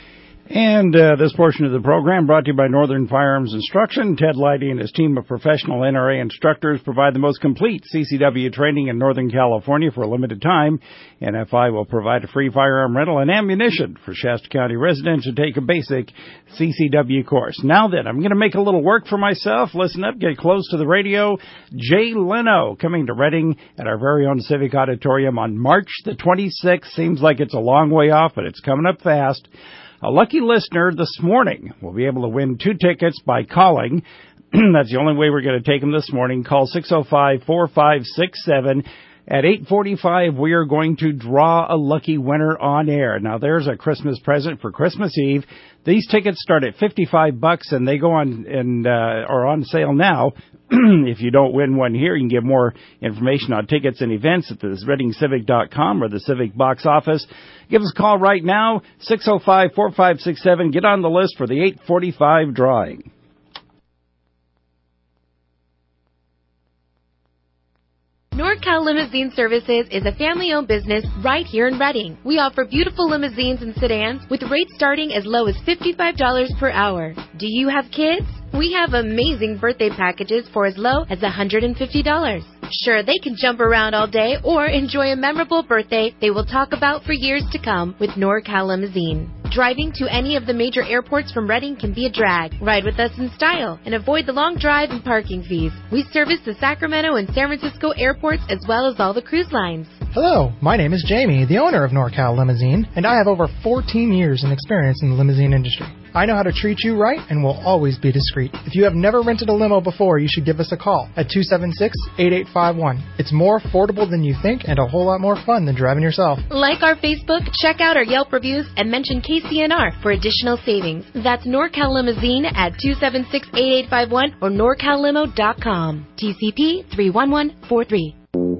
And uh, this portion of the program brought to you by Northern Firearms Instruction. Ted Leidy and his team of professional N R A instructors provide the most complete C C W training in Northern California for a limited time. N F I will provide a free firearm rental and ammunition for Shasta County residents who take a basic C C W course. Now then, I'm going to make a little work for myself. Listen up, get close to the radio. Jay Leno coming to Reading at our very own Civic Auditorium on March the twenty-sixth. Seems like it's a long way off, but it's coming up fast. A lucky listener this morning will be able to win two tickets by calling. That's the only way we're going to take them this morning. Call six oh five, four five six seven. At eight forty-five, we are going to draw a lucky winner on air. Now, there's a Christmas present for Christmas Eve. These tickets start at fifty-five bucks, and they go on and uh, are on sale now. If you don't win one here, you can get more information on tickets and events at the reading civic dot com or the Civic box office. Give us a call right now, six oh five, four five six seven. Get on the list for the eight forty-five drawing. NorCal Limousine Services is a family-owned business right here in Reading. We offer beautiful limousines and sedans with rates starting as low as fifty-five dollars per hour. Do you have kids? We have amazing birthday packages for as low as one hundred fifty dollars. Sure, they can jump around all day or enjoy a memorable birthday they will talk about for years to come with NorCal Limousine. Driving to any of the major airports from Reading can be a drag. Ride with us in style and avoid the long drive and parking fees. We service the Sacramento and San Francisco airports as well as all the cruise lines. Hello, my name is Jamie, the owner of NorCal Limousine, and I have over fourteen years in experience in the limousine industry. I know how to treat you right and will always be discreet. If you have never rented a limo before, you should give us a call at two seven six, eight eight five one. It's more affordable than you think and a whole lot more fun than driving yourself. Like our Facebook, check out our Yelp reviews, and mention K C N R for additional savings. That's NorCal Limousine at two seven six, eight eight five one or norcal limo dot com. T C P three one one four three.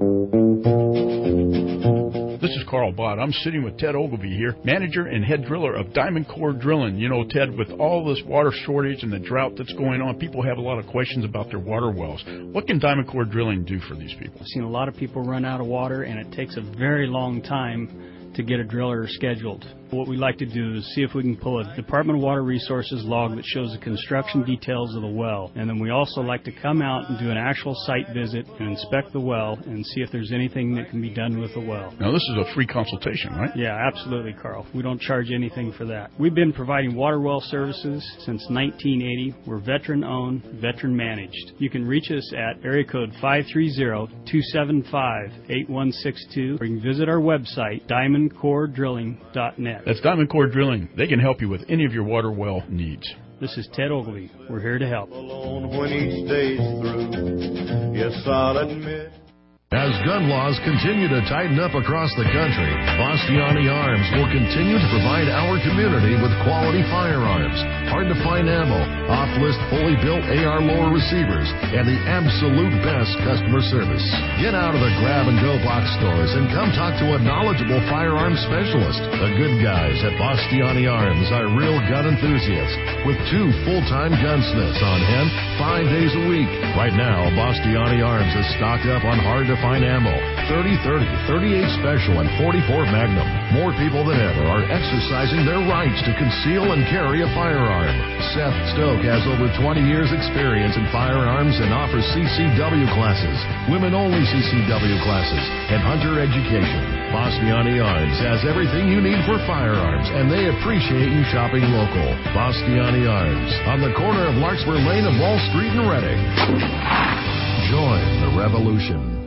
This is Carl Bott. I'm sitting with Ted Ogilvie here, manager and head driller of Diamond Core Drilling. You know, Ted, with all this water shortage and the drought that's going on, people have a lot of questions about their water wells. What can Diamond Core Drilling do for these people? I've seen a lot of people run out of water, and it takes a very long time to get a driller scheduled. What we like to do is see if we can pull a Department of Water Resources log that shows the construction details of the well. And then we also like to come out and do an actual site visit and inspect the well and see if there's anything that can be done with the well. Now, this is a free consultation, right? Yeah, absolutely, Carl. We don't charge anything for that. We've been providing water well services since nineteen eighty. We're veteran-owned, veteran-managed. You can reach us at area code five three zero, two seven five, eight one six two, or you can visit our website, diamond core drilling dot net. That's Diamond Core Drilling. They can help you with any of your water well needs. This is Ted Ogilvie. We're here to help. When each day's through, yes, I'll admit. As gun laws continue to tighten up across the country, Bastiani Arms will continue to provide our community with quality firearms, hard-to-find ammo, off-list fully built A R lower receivers, and the absolute best customer service. Get out of the grab-and-go box stores and come talk to a knowledgeable firearms specialist. The good guys at Bastiani Arms are real gun enthusiasts with two full-time gunsmiths on hand five days a week. Right now, Bastiani Arms is stocked up on hard-to-find ammo, thirty thirty, thirty-eight Special, and forty-four Magnum. More people than ever are exercising their rights to conceal and carry a firearm. Seth Stoke has over twenty years experience in firearms and offers C C W classes, women-only C C W classes, and hunter education. Bastiani Arms has everything you need for firearms, and they appreciate you shopping local. Bastiani Arms, on the corner of Larkspur Lane and Wall Street in Reading. Join the revolution.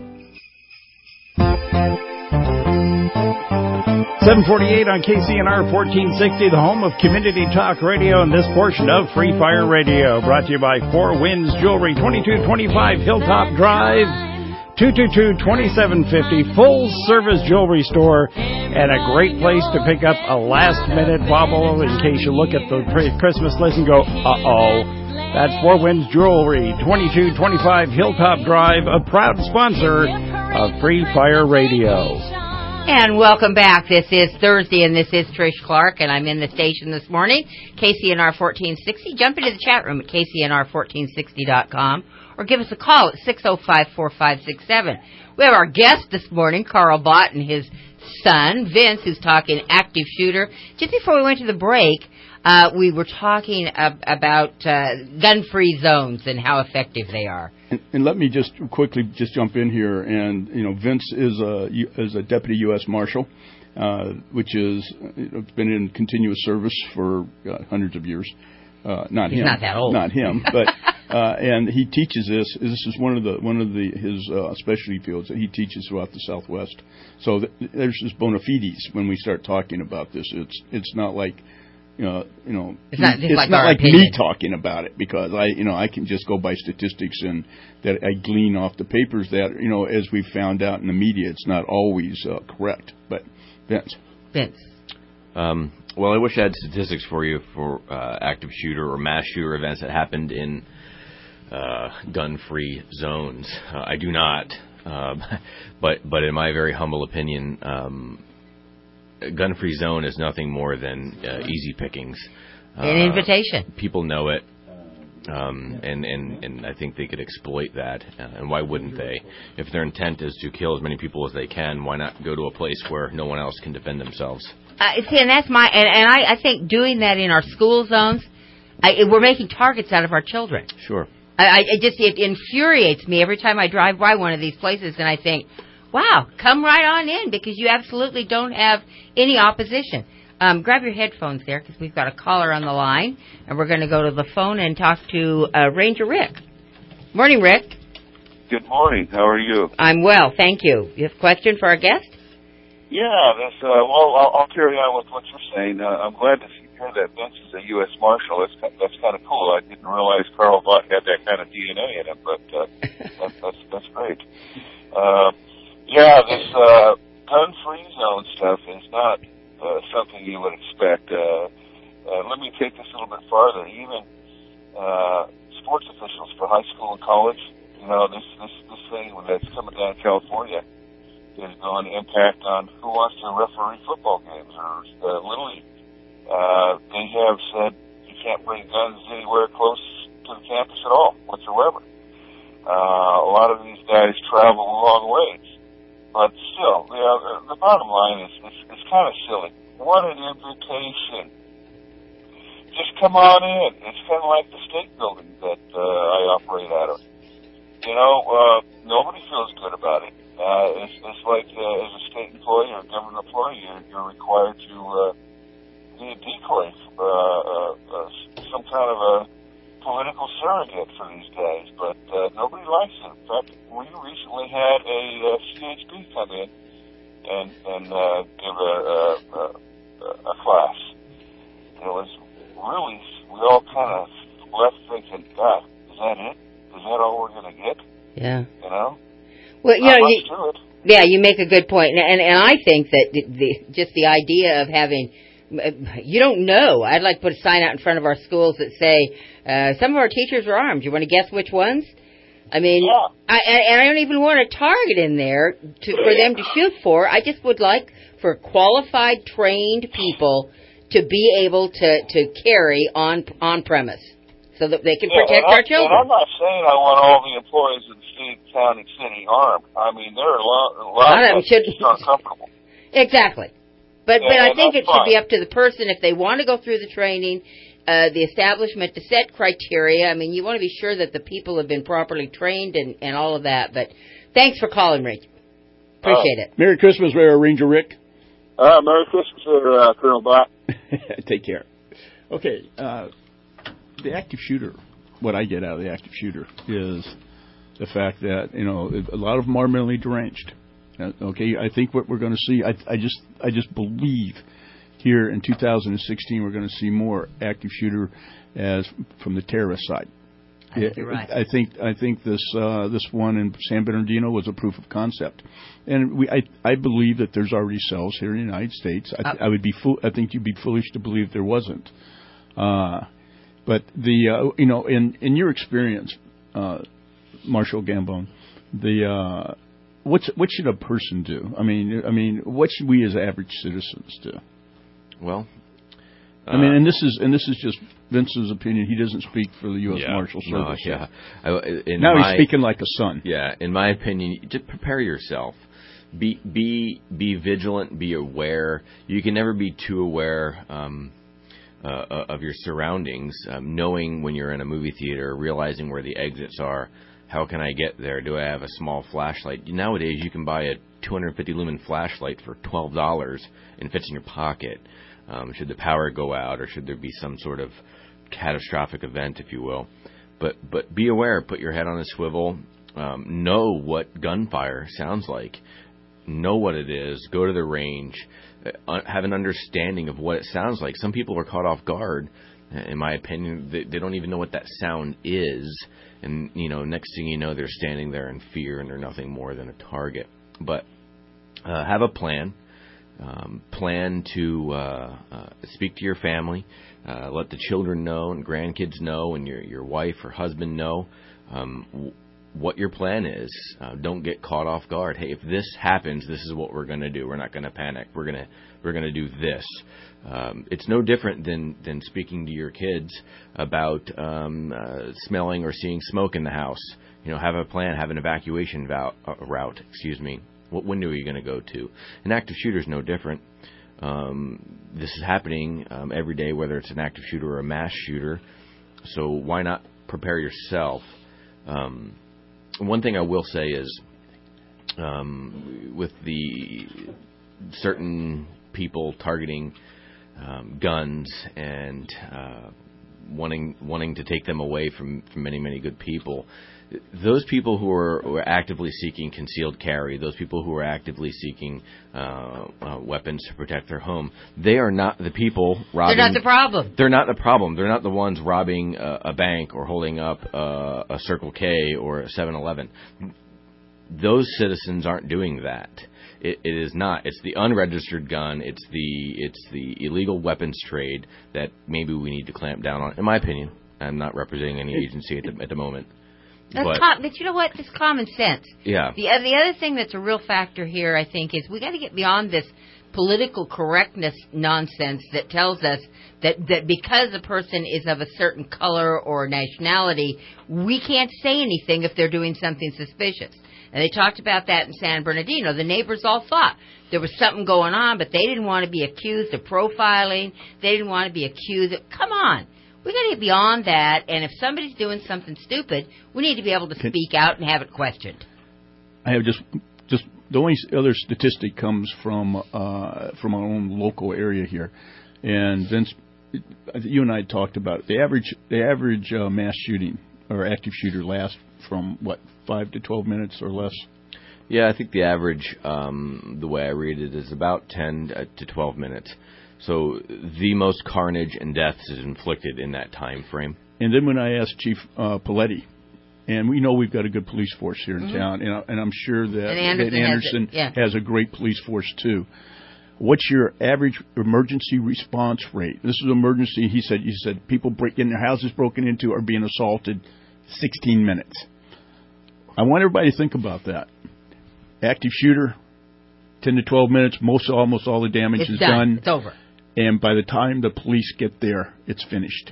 seven forty-eight on K C N R fourteen sixty, the home of Community Talk Radio, and this portion of Free Fire Radio, brought to you by Four Winds Jewelry, twenty-two twenty-five Hilltop Drive, two two two, two seven five zero, full-service jewelry store, and a great place to pick up a last-minute bauble in case you look at the Christmas list and go, uh-oh. That's Four Winds Jewelry, twenty-two twenty-five Hilltop Drive, a proud sponsor of Free Fire Radio. And welcome back. This is Thursday, and this is Trish Clark, and I'm in the station this morning, K C N R fourteen sixty. Jump into the chat room at K C N R fourteen sixty dot com, or give us a call at six oh five, four five six seven. We have our guest this morning, Carl Bott, and his son, Vince, who's talking active shooter. Just before we went to the break, uh, we were talking ab- about uh, gun-free zones and how effective they are. And, and let me just quickly just jump in here. And, you know, Vince is a, is a deputy U S Marshal, uh, which is you know, been in continuous service for uh, hundreds of years. Uh, not He's him. not that old. Not him. But uh, and he teaches this. This is one of the one of the his uh, specialty fields that he teaches throughout the Southwest. So th- there's this bona fides when we start talking about this. It's it's not like you know, you know, it's not, it's like, not like opinion. me talking about it because I, you know, I can just go by statistics and that I glean off the papers that, you know, as we found out in the media, it's not always uh, correct. But Vince, Vince, um, well, I wish I had statistics for you for uh, active shooter or mass shooter events that happened in uh, gun-free zones. Uh, I do not, um, but but in my very humble opinion. Um, A gun-free zone is nothing more than uh, easy pickings. Uh, An invitation. People know it, um, and, and, and I think they could exploit that. Uh, and why wouldn't they? If their intent is to kill as many people as they can, why not go to a place where no one else can defend themselves? Uh, see, and that's my, and, and I, I think doing that in our school zones, I, we're making targets out of our children. Sure. I, I it just, it infuriates me every time I drive by one of these places and I think, wow, come right on in because you absolutely don't have any opposition. Um, grab your headphones there because we've got a caller on the line, and we're going to go to the phone and talk to uh, Ranger Rick. Morning, Rick. Good morning. How are you? I'm well, thank you. You have a question for our guest? Yeah, that's, uh, well, I'll, I'll carry on with what you're saying. Uh, I'm glad to see, hear that Vince is a U S Marshal. That's, that's kind of cool. I didn't realize Carl Vaught had that kind of D N A in him, but uh, that's, that's, that's great. Uh, Yeah, this uh, gun-free zone stuff is not uh, something you would expect. Uh, uh, let me take this a little bit farther. Even uh, sports officials for high school and college, you know, this this, this thing that's coming down in California is going to impact on who wants to referee football games or uh, Little League. Uh, they have said you can't bring guns anywhere close to the campus at all whatsoever. Uh, a lot of these guys travel a long ways. But still, you know, the bottom line is it's, it's kind of silly. What an invitation. Just come on in. It's kind of like the state building that uh, I operate out of. You know, uh, nobody feels good about it. Uh, it's, it's like uh, as a state employee or government employee, you're, you're required to uh, be a decoy, uh, uh, uh, some kind of a political surrogate for these guys, but uh, nobody likes it. In fact, we recently had a uh, C H P come in and and uh, give a, a, a, a class. It was really, we all kind of left thinking, God, is that it? Is that all we're going to get? Yeah. You know? Well, you Not know, much you, to it. yeah, you make a good point, and and, and I think that the, the, just the idea of having, you don't know. I'd like to put a sign out in front of our schools that say, uh, some of our teachers are armed. You want to guess which ones? I mean, yeah. I, and I don't even want a target in there to, for them to shoot for. I just would like for qualified, trained people to be able to, to carry on on premise so that they can yeah, protect I, our children. And I'm not saying I want all the employees in the state, county, city armed. I mean, there are a lot, a lot, lot of them should not comfortable. Exactly. But Yeah, but I and think it that's should be fine. up to the person if they want to go through the training, uh, the establishment to set criteria. I mean, you want to be sure that the people have been properly trained and, and all of that. But thanks for calling, Rich. Appreciate it. Merry Christmas, Ranger Rick. Uh, Merry Christmas, uh, Colonel Bott. Take care. Okay, uh, the active shooter, what I get out of the active shooter is the fact that, you know, a lot of them are mentally deranged. Uh, okay, I think what we're going to see, I, I just I just believe here in two thousand sixteen we're going to see more active shooter as from the terrorist side. I think you're right. I think I think this uh, this one in San Bernardino was a proof of concept, and we I, I believe that there's already cells here in the United States. I, I would be fool, I think you'd be foolish to believe there wasn't. Uh, but the uh, you know in in your experience, uh, Marshal Gambone, the uh, what's what should a person do? I mean I mean what should we as average citizens do? Well, uh, I mean, and this is and this is just Vince's opinion. He doesn't speak for the U S yeah, Marshal Service. No, yeah. I, in now my, he's speaking like a son. Yeah, in my opinion, just prepare yourself. Be be be vigilant. Be aware. You can never be too aware um, uh, of your surroundings. Um, knowing when you're in a movie theater, realizing where the exits are. How can I get there? Do I have a small flashlight? Nowadays, you can buy a two hundred fifty lumen flashlight for twelve dollars and it fits in your pocket. Um, should the power go out, or should there be some sort of catastrophic event, if you will? But but be aware. Put your head on a swivel. Um, know what gunfire sounds like. know what it is, go to the range, uh, have an understanding of what it sounds like. Some people are caught off guard. In my opinion, they, they don't even know what that sound is. And, you know, next thing you know, they're standing there in fear and they're nothing more than a target. But uh, have a plan. Um, plan to uh, uh, speak to your family. Uh, let the children know and grandkids know and your, your wife or husband know um, w- what your plan is. Uh, don't get caught off guard. Hey, if this happens, this is what we're going to do. We're not going to panic. We're going to we're going to do this. Um, it's no different than, than speaking to your kids about um, uh, smelling or seeing smoke in the house. You know, have a plan, have an evacuation vow, uh, route. Excuse me. What window are you going to go to? An active shooter is no different. Um, this is happening um, every day, whether it's an active shooter or a mass shooter. So why not prepare yourself? Um, one thing I will say is, um, with the certain people targeting um, guns and uh, wanting wanting to take them away from, from many, many good people, those people who are, who are actively seeking concealed carry, those people who are actively seeking uh, uh, weapons to protect their home, they are not the people robbing. They're not the problem. They're not the problem. They're not the ones robbing a, a bank or holding up a, a Circle K or a seven eleven. Those citizens aren't doing that. It, it is not. It's the unregistered gun. It's the it's the illegal weapons trade that maybe we need to clamp down on. In my opinion, I'm not representing any agency at the, at the moment. That's but, com- but you know what? It's common sense. Yeah. The uh, the other thing that's a real factor here, I think, is we got to get beyond this political correctness nonsense that tells us that that because a person is of a certain color or nationality, we can't say anything if they're doing something suspicious. And they talked about that in San Bernardino. The neighbors all thought there was something going on, but they didn't want to be accused of profiling. They didn't want to be accused of, come on. We got to get beyond that, and if somebody's doing something stupid, we need to be able to speak out and have it questioned. I have just, just the only other statistic comes from uh, from our own local area here, and Vince, you and I talked about it. The average, the average uh, mass shooting or active shooter lasts from what five to twelve minutes or less. Yeah, I think the average, um, the way I read it, is about ten to twelve minutes. So the most carnage and deaths is inflicted in that time frame. And then when I asked Chief uh, Paletti, and we know we've got a good police force here in Mm-hmm. town, and, and I'm sure that And Anderson that Anderson has, it, yeah. has a great police force too. What's your average emergency response rate? This is emergency. He said. He said people break in their houses broken into or being assaulted, sixteen minutes. I want everybody to think about that. Active shooter, ten to twelve minutes. Most almost all the damage It's is done. done. It's over. And by the time the police get there, it's finished.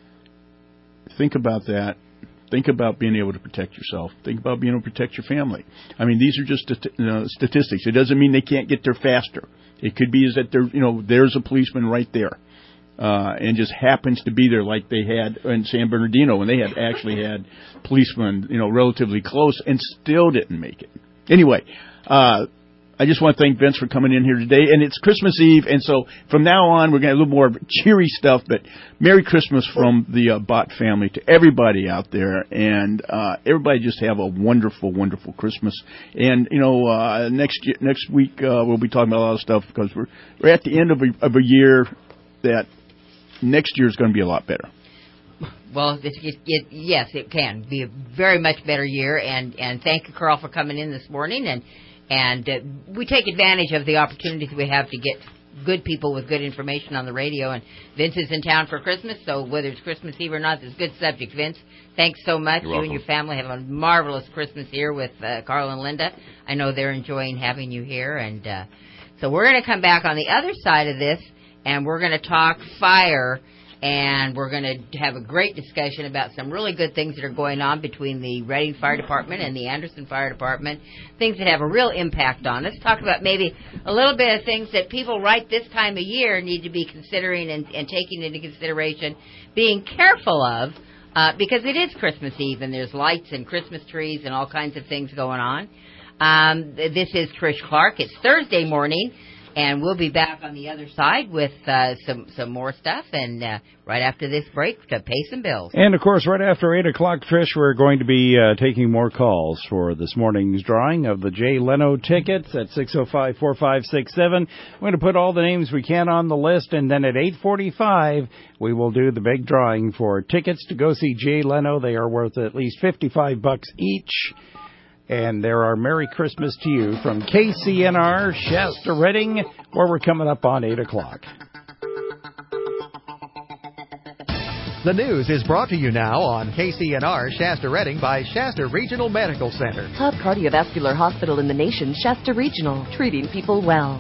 Think about that. Think about being able to protect yourself. Think about being able to protect your family. I mean, these are just stati- uh, statistics. It doesn't mean they can't get there faster. It could be is that there, you know, there's a policeman right there, uh, and just happens to be there, like they had in San Bernardino when they had actually had policemen, you know, relatively close, and still didn't make it. Anyway. Uh, I just want to thank Vince for coming in here today. And it's Christmas Eve, and so from now on, we're going to have a little more cheery stuff. But Merry Christmas from the uh, Bott family to everybody out there. And uh, everybody just have a wonderful, wonderful Christmas. And, you know, uh, next year, next week, uh, we'll be talking about a lot of stuff because we're, we're at the end of a, of a year that next year is going to be a lot better. Well, it, it, it, yes, it can be a very much better year. And, and thank you, Carl, for coming in this morning. And And uh, we take advantage of the opportunities we have to get good people with good information on the radio. And Vince is in town for Christmas, so whether it's Christmas Eve or not, it's a good subject. Vince, thanks so much. You're you welcome. and your family have a marvelous Christmas here with uh, Carl and Linda. I know they're enjoying having you here. And uh, so we're going to come back on the other side of this, and we're going to talk fire. And we're going to have a great discussion about some really good things that are going on between the Reading Fire Department and the Anderson Fire Department, things that have a real impact on us. Talk about maybe a little bit of things that people right this time of year need to be considering and, and taking into consideration, being careful of, uh, because it is Christmas Eve and there's lights and Christmas trees and all kinds of things going on. Um, this is Trish Clark. It's Thursday morning. And we'll be back on the other side with uh, some, some more stuff, and uh, right after this break to pay some bills. And, of course, right after eight o'clock, Trish, we're going to be uh, taking more calls for this morning's drawing of the Jay Leno tickets at six oh five, four five six seven. We're going to put all the names we can on the list, and then at eight forty-five, we will do the big drawing for tickets to go see Jay Leno. They are worth at least fifty-five bucks each. And there are Merry Christmas to you from K C N R, Shasta Redding, where we're coming up on eight o'clock. The news is brought to you now on K C N R Shasta Redding by Shasta Regional Medical Center. Top cardiovascular hospital in the nation, Shasta Regional, treating people well.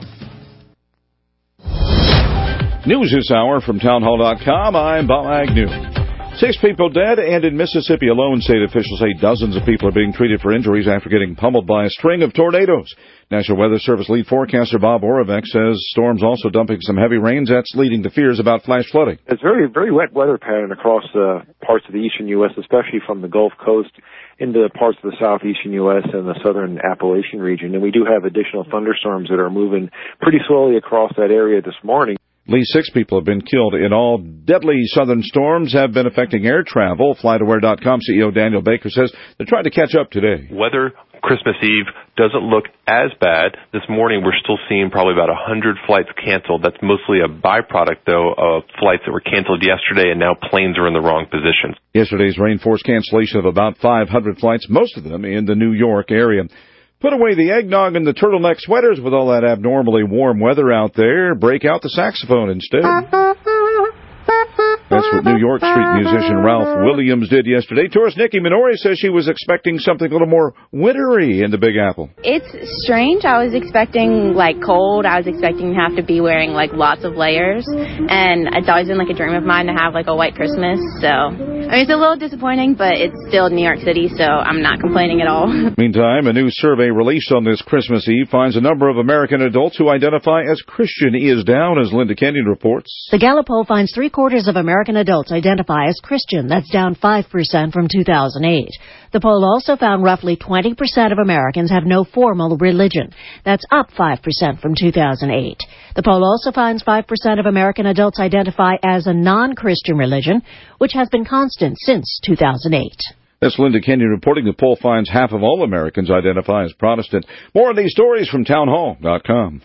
News this hour from townhall dot com. I'm Bob Agnew. Six people dead, and in Mississippi alone, state officials say dozens of people are being treated for injuries after getting pummeled by a string of tornadoes. National Weather Service lead forecaster Bob Oravec says storms also dumping some heavy rains. That's leading to fears about flash flooding. It's very, very wet weather pattern across uh, parts of the eastern U S, especially from the Gulf Coast into parts of the southeastern U S and the southern Appalachian region. And we do have additional thunderstorms that are moving pretty slowly across that area this morning. At least six people have been killed in all. Deadly southern storms have been affecting air travel. FlightAware dot com C E O Daniel Baker says they're trying to catch up today. Weather Christmas Eve doesn't look as bad. This morning we're still seeing probably about one hundred flights canceled. That's mostly a byproduct, though, of flights that were canceled yesterday, and now planes are in the wrong positions. Yesterday's rain forced cancellation of about five hundred flights, most of them in the New York area. Put away the eggnog and the turtleneck sweaters with all that abnormally warm weather out there. Break out the saxophone instead. That's what New York street musician Ralph Williams did yesterday. Tourist Nikki Minori says she was expecting something a little more wintry in the Big Apple. It's strange. I was expecting, like, cold. I was expecting to have to be wearing, like, lots of layers. And it's always been, like, a dream of mine to have, like, a white Christmas. So, I mean, it's a little disappointing, but it's still New York City, so I'm not complaining at all. Meantime, a new survey released on this Christmas Eve finds a number of American adults who identify as Christian is down, as Linda Kenyon reports. The Gallup poll finds three-quarters of American adults identify as Christian. That's down five percent from two thousand eight. The poll also found roughly twenty percent of Americans have no formal religion. That's up five percent from two thousand eight. The poll also finds five percent of American adults identify as a non-Christian religion, which has been constant since two thousand eight. That's Linda Kenyon reporting. The poll finds half of all Americans identify as Protestant. More of these stories from townhall dot com.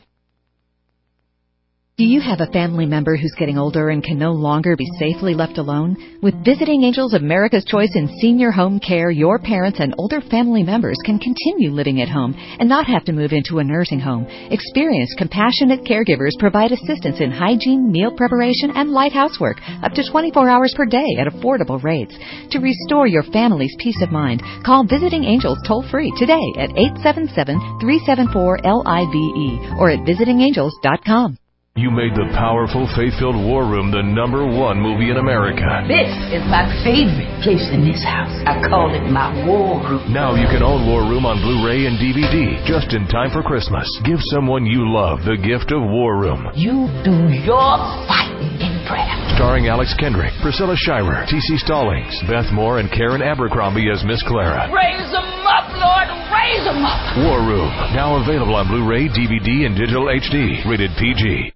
Do you have a family member who's getting older and can no longer be safely left alone? With Visiting Angels America's Choice in Senior Home Care, your parents and older family members can continue living at home and not have to move into a nursing home. Experienced, compassionate caregivers provide assistance in hygiene, meal preparation, and light housework up to twenty-four hours per day at affordable rates. To restore your family's peace of mind, call Visiting Angels toll-free today at eight seven seven, three seven four, L I V E or at visiting angels dot com. You made the powerful, faith-filled War Room the number one movie in America. This is my favorite place in this house. I call it my War Room. Now you can own War Room on Blu-ray and D V D, just in time for Christmas. Give someone you love the gift of War Room. You do your fighting in prayer. Starring Alex Kendrick, Priscilla Shirer, T C Stallings, Beth Moore, and Karen Abercrombie as Miss Clara. Raise them up, Lord, raise them up. War Room, now available on Blu-ray, D V D, and digital H D. Rated P G.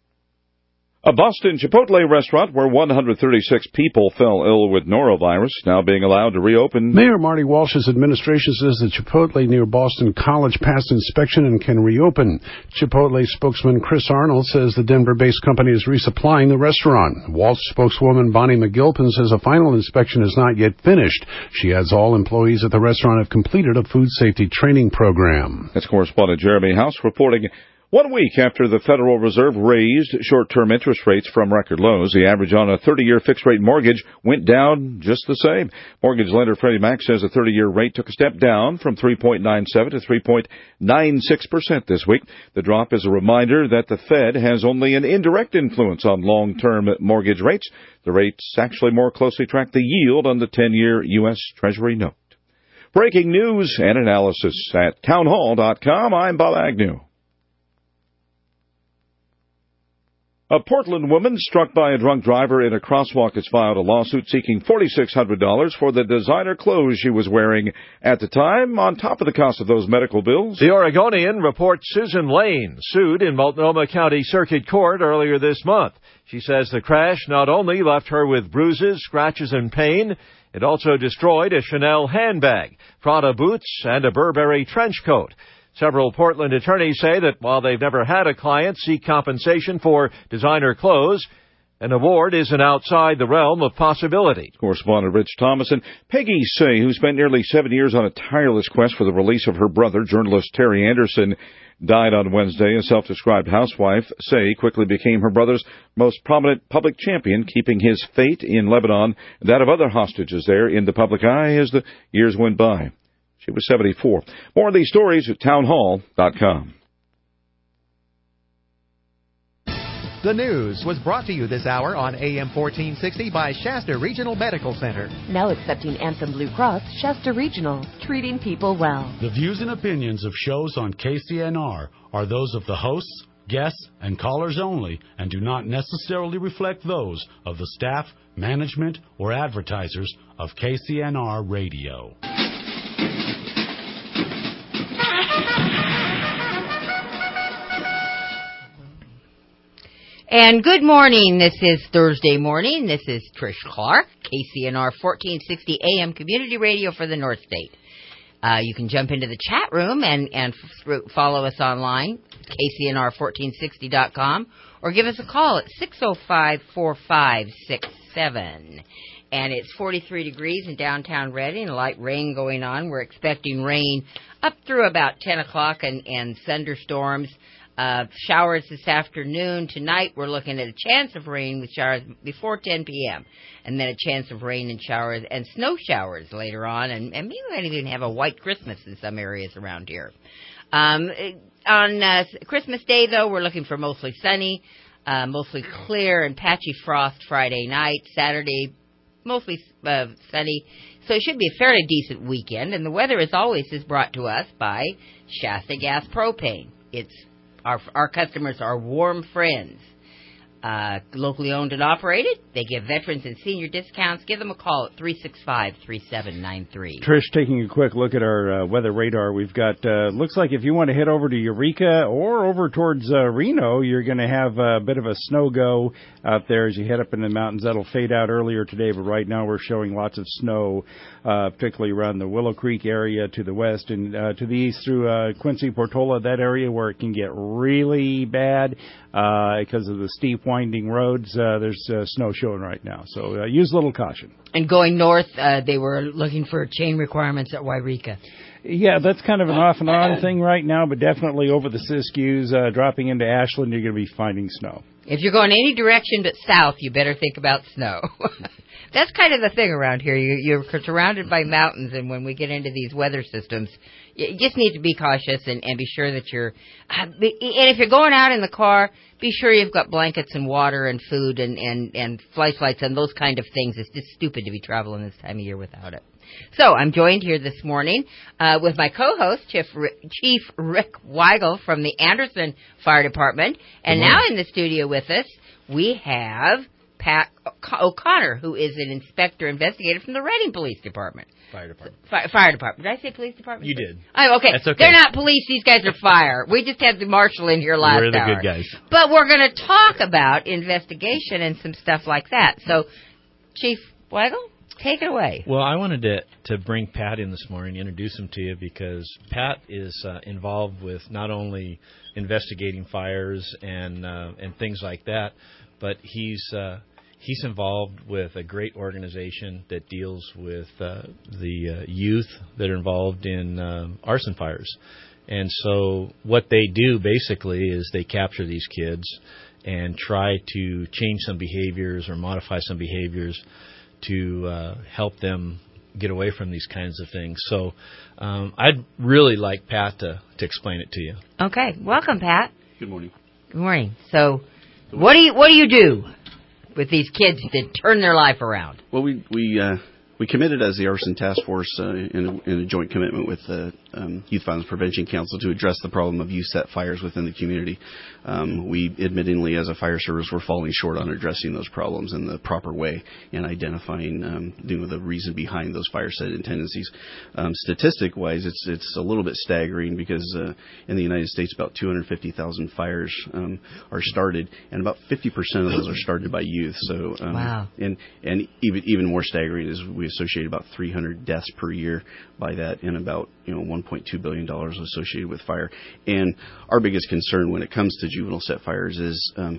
A Boston Chipotle restaurant where one hundred thirty-six people fell ill with norovirus now being allowed to reopen. Mayor Marty Walsh's administration says the Chipotle near Boston College passed inspection and can reopen. Chipotle spokesman Chris Arnold says the Denver-based company is resupplying the restaurant. Walsh spokeswoman Bonnie McGilpin says a final inspection is not yet finished. She adds all employees at the restaurant have completed a food safety training program. That's correspondent Jeremy House reporting. One week after the Federal Reserve raised short-term interest rates from record lows, the average on a thirty-year fixed-rate mortgage went down just the same. Mortgage lender Freddie Mac says the thirty-year rate took a step down from three point nine seven to three point nine six percent this week. The drop is a reminder that the Fed has only an indirect influence on long-term mortgage rates. The rates actually more closely track the yield on the ten-year U S Treasury note. Breaking news and analysis at townhall dot com. I'm Bob Agnew. A Portland woman struck by a drunk driver in a crosswalk has filed a lawsuit seeking four thousand six hundred dollars for the designer clothes she was wearing at the time, on top of the cost of those medical bills. The Oregonian reports Susan Lane sued in Multnomah County Circuit Court earlier this month. She says the crash not only left her with bruises, scratches, and pain, it also destroyed a Chanel handbag, Prada boots, and a Burberry trench coat. Several Portland attorneys say that while they've never had a client seek compensation for designer clothes, an award isn't outside the realm of possibility. Correspondent Rich Thomas and Peggy Say, who spent nearly seven years on a tireless quest for the release of her brother, journalist Terry Anderson, died on Wednesday. A self-described housewife, Say quickly became her brother's most prominent public champion, keeping his fate in Lebanon and that of other hostages there in the public eye as the years went by. She was seventy-four. More of these stories at townhall dot com. The news was brought to you this hour on A M fourteen sixty by Shasta Regional Medical Center. Now accepting Anthem Blue Cross, Shasta Regional, treating people well. The views and opinions of shows on K C N R are those of the hosts, guests, and callers only, and do not necessarily reflect those of the staff, management, or advertisers of K C N R Radio. And good morning. This is Thursday morning. This is Trish Clark, K C N R fourteen sixty A M Community Radio for the North State. Uh, you can jump into the chat room and, and f- follow us online, K C N R fourteen sixty dot com, or give us a call at six oh five, four five six seven. And it's forty-three degrees in downtown Reading, light rain going on. We're expecting rain up through about ten o'clock and, and thunderstorms. Uh, showers this afternoon. Tonight we're looking at a chance of rain with showers before ten p.m. and then a chance of rain and showers and snow showers later on, and, and maybe we might even have a white Christmas in some areas around here. Um, on uh, Christmas Day, though, we're looking for mostly sunny, uh, mostly clear and patchy frost Friday night. Saturday, mostly uh, sunny. So it should be a fairly decent weekend, and the weather, as always, is brought to us by Shasta Gas Propane. It's Our, our customers are warm friends. Uh, locally owned and operated. They give veterans and senior discounts. Give them a call at three six five, three seven nine three. Trish, taking a quick look at our uh, weather radar, we've got, uh, looks like if you want to head over to Eureka or over towards uh, Reno, you're going to have a bit of a snow go out there as you head up in the mountains. That'll fade out earlier today, but right now we're showing lots of snow, uh, particularly around the Willow Creek area to the west and uh, to the east through uh, Quincy, Portola, that area where it can get really bad uh, because of the steep winding roads. Uh, there's uh, snow showing right now, so uh, use a little caution. And going north, uh, they were looking for chain requirements at Wairika. Yeah, that's kind of an off and on thing right now, but definitely over the Siskiyous, uh, dropping into Ashland, you're going to be finding snow. If you're going any direction but south, you better think about snow. That's kind of the thing around here. You, you're surrounded by mountains, and when we get into these weather systems, you just need to be cautious and, and be sure that you're... Uh, and if you're going out in the car, be sure you've got blankets and water and food and, and, and flashlights and those kind of things. It's just stupid to be traveling this time of year without it. So I'm joined here this morning uh, with my co-host, Chief Rick, Chief Rick Weigel from the Anderson Fire Department. And now in the studio with us, we have Pat O'Connor, who is an inspector investigator from the Reading Police Department. Fire Department. Fire, fire Department. Did I say Police Department? You did. Oh, okay. That's okay. They're not police. These guys are fire. We just had the marshal in here last hour. We're the hour. good guys. But we're going to talk about investigation and some stuff like that. So, Chief Weigel, take it away. Well, I wanted to, to bring Pat in this morning, introduce him to you, because Pat is uh, involved with not only investigating fires and uh, and things like that, but he's uh, he's involved with a great organization that deals with uh, the uh, youth that are involved in uh, arson fires. And so what they do basically is they capture these kids and try to change some behaviors or modify some behaviors to uh, help them get away from these kinds of things. So um, I'd really like Pat to, to explain it to you. Okay. Welcome, Pat. Good morning. Good morning. So what do you what do you do with these kids that turn their life around? Well, we we uh, we committed as the Arson Task Force uh, in, a, in a joint commitment with the um, Youth Violence Prevention Council to address the problem of youth set fires within the community. Um, we, admittingly, as a fire service, we're falling short on addressing those problems in the proper way and identifying um, you know, the reason behind those fire setting tendencies. Um, statistic-wise, it's it's a little bit staggering because uh, in the United States, about two hundred fifty thousand fires um, are started, and about fifty percent of those are started by youth. So, um, wow. And and even even more staggering is we associate about three hundred deaths per year by that, and about you know one point two billion dollars associated with fire. And our biggest concern when it comes to juvenile set fires is um,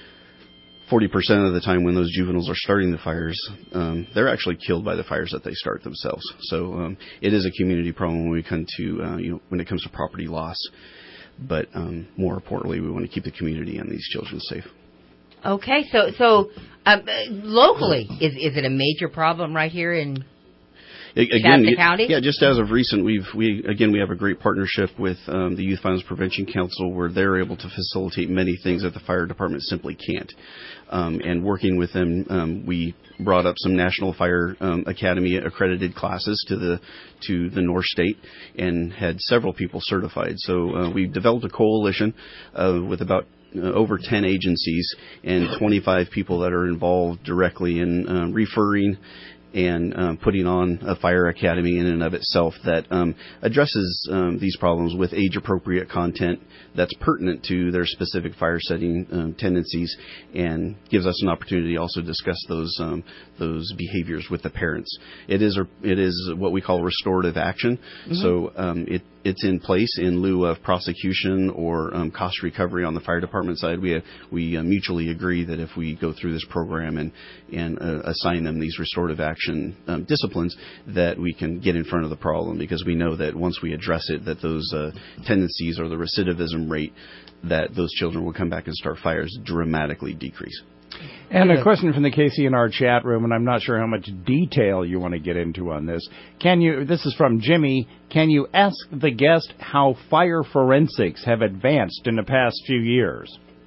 forty percent of the time when those juveniles are starting the fires, um, they're actually killed by the fires that they start themselves. So um, it is a community problem when we come to uh, you know when it comes to property loss. But um, more importantly, we want to keep the community and these children safe. Okay, so so um, locally, is is it a major problem right here in Again, Shasta County? Yeah, just as of recent, we've we again we have a great partnership with um, the Youth Violence Prevention Council, where they're able to facilitate many things that the fire department simply can't. Um, and working with them, um, we brought up some National Fire um, Academy accredited classes to the to the North State, and had several people certified. So uh, we developed a coalition uh, with about Uh, over ten agencies and twenty-five people that are involved directly in uh, referring and um, putting on a fire academy in and of itself that um, addresses um, these problems with age-appropriate content that's pertinent to their specific fire-setting um, tendencies, and gives us an opportunity to also discuss those um, those behaviors with the parents. It is a, it is what we call restorative action, mm-hmm. so um, it it's in place in lieu of prosecution or um, cost recovery on the fire department side. We have, we uh, mutually agree that if we go through this program and and uh, assign them these restorative action um, disciplines, that we can get in front of the problem, because we know that once we address it, that those uh, tendencies or the recidivism rate that those children will come back and start fires dramatically decrease. And a question from the K C N R chat room, and I'm not sure how much detail you want to get into on this. Can you, this is from Jimmy, can you ask the guest how fire forensics have advanced in the past few years?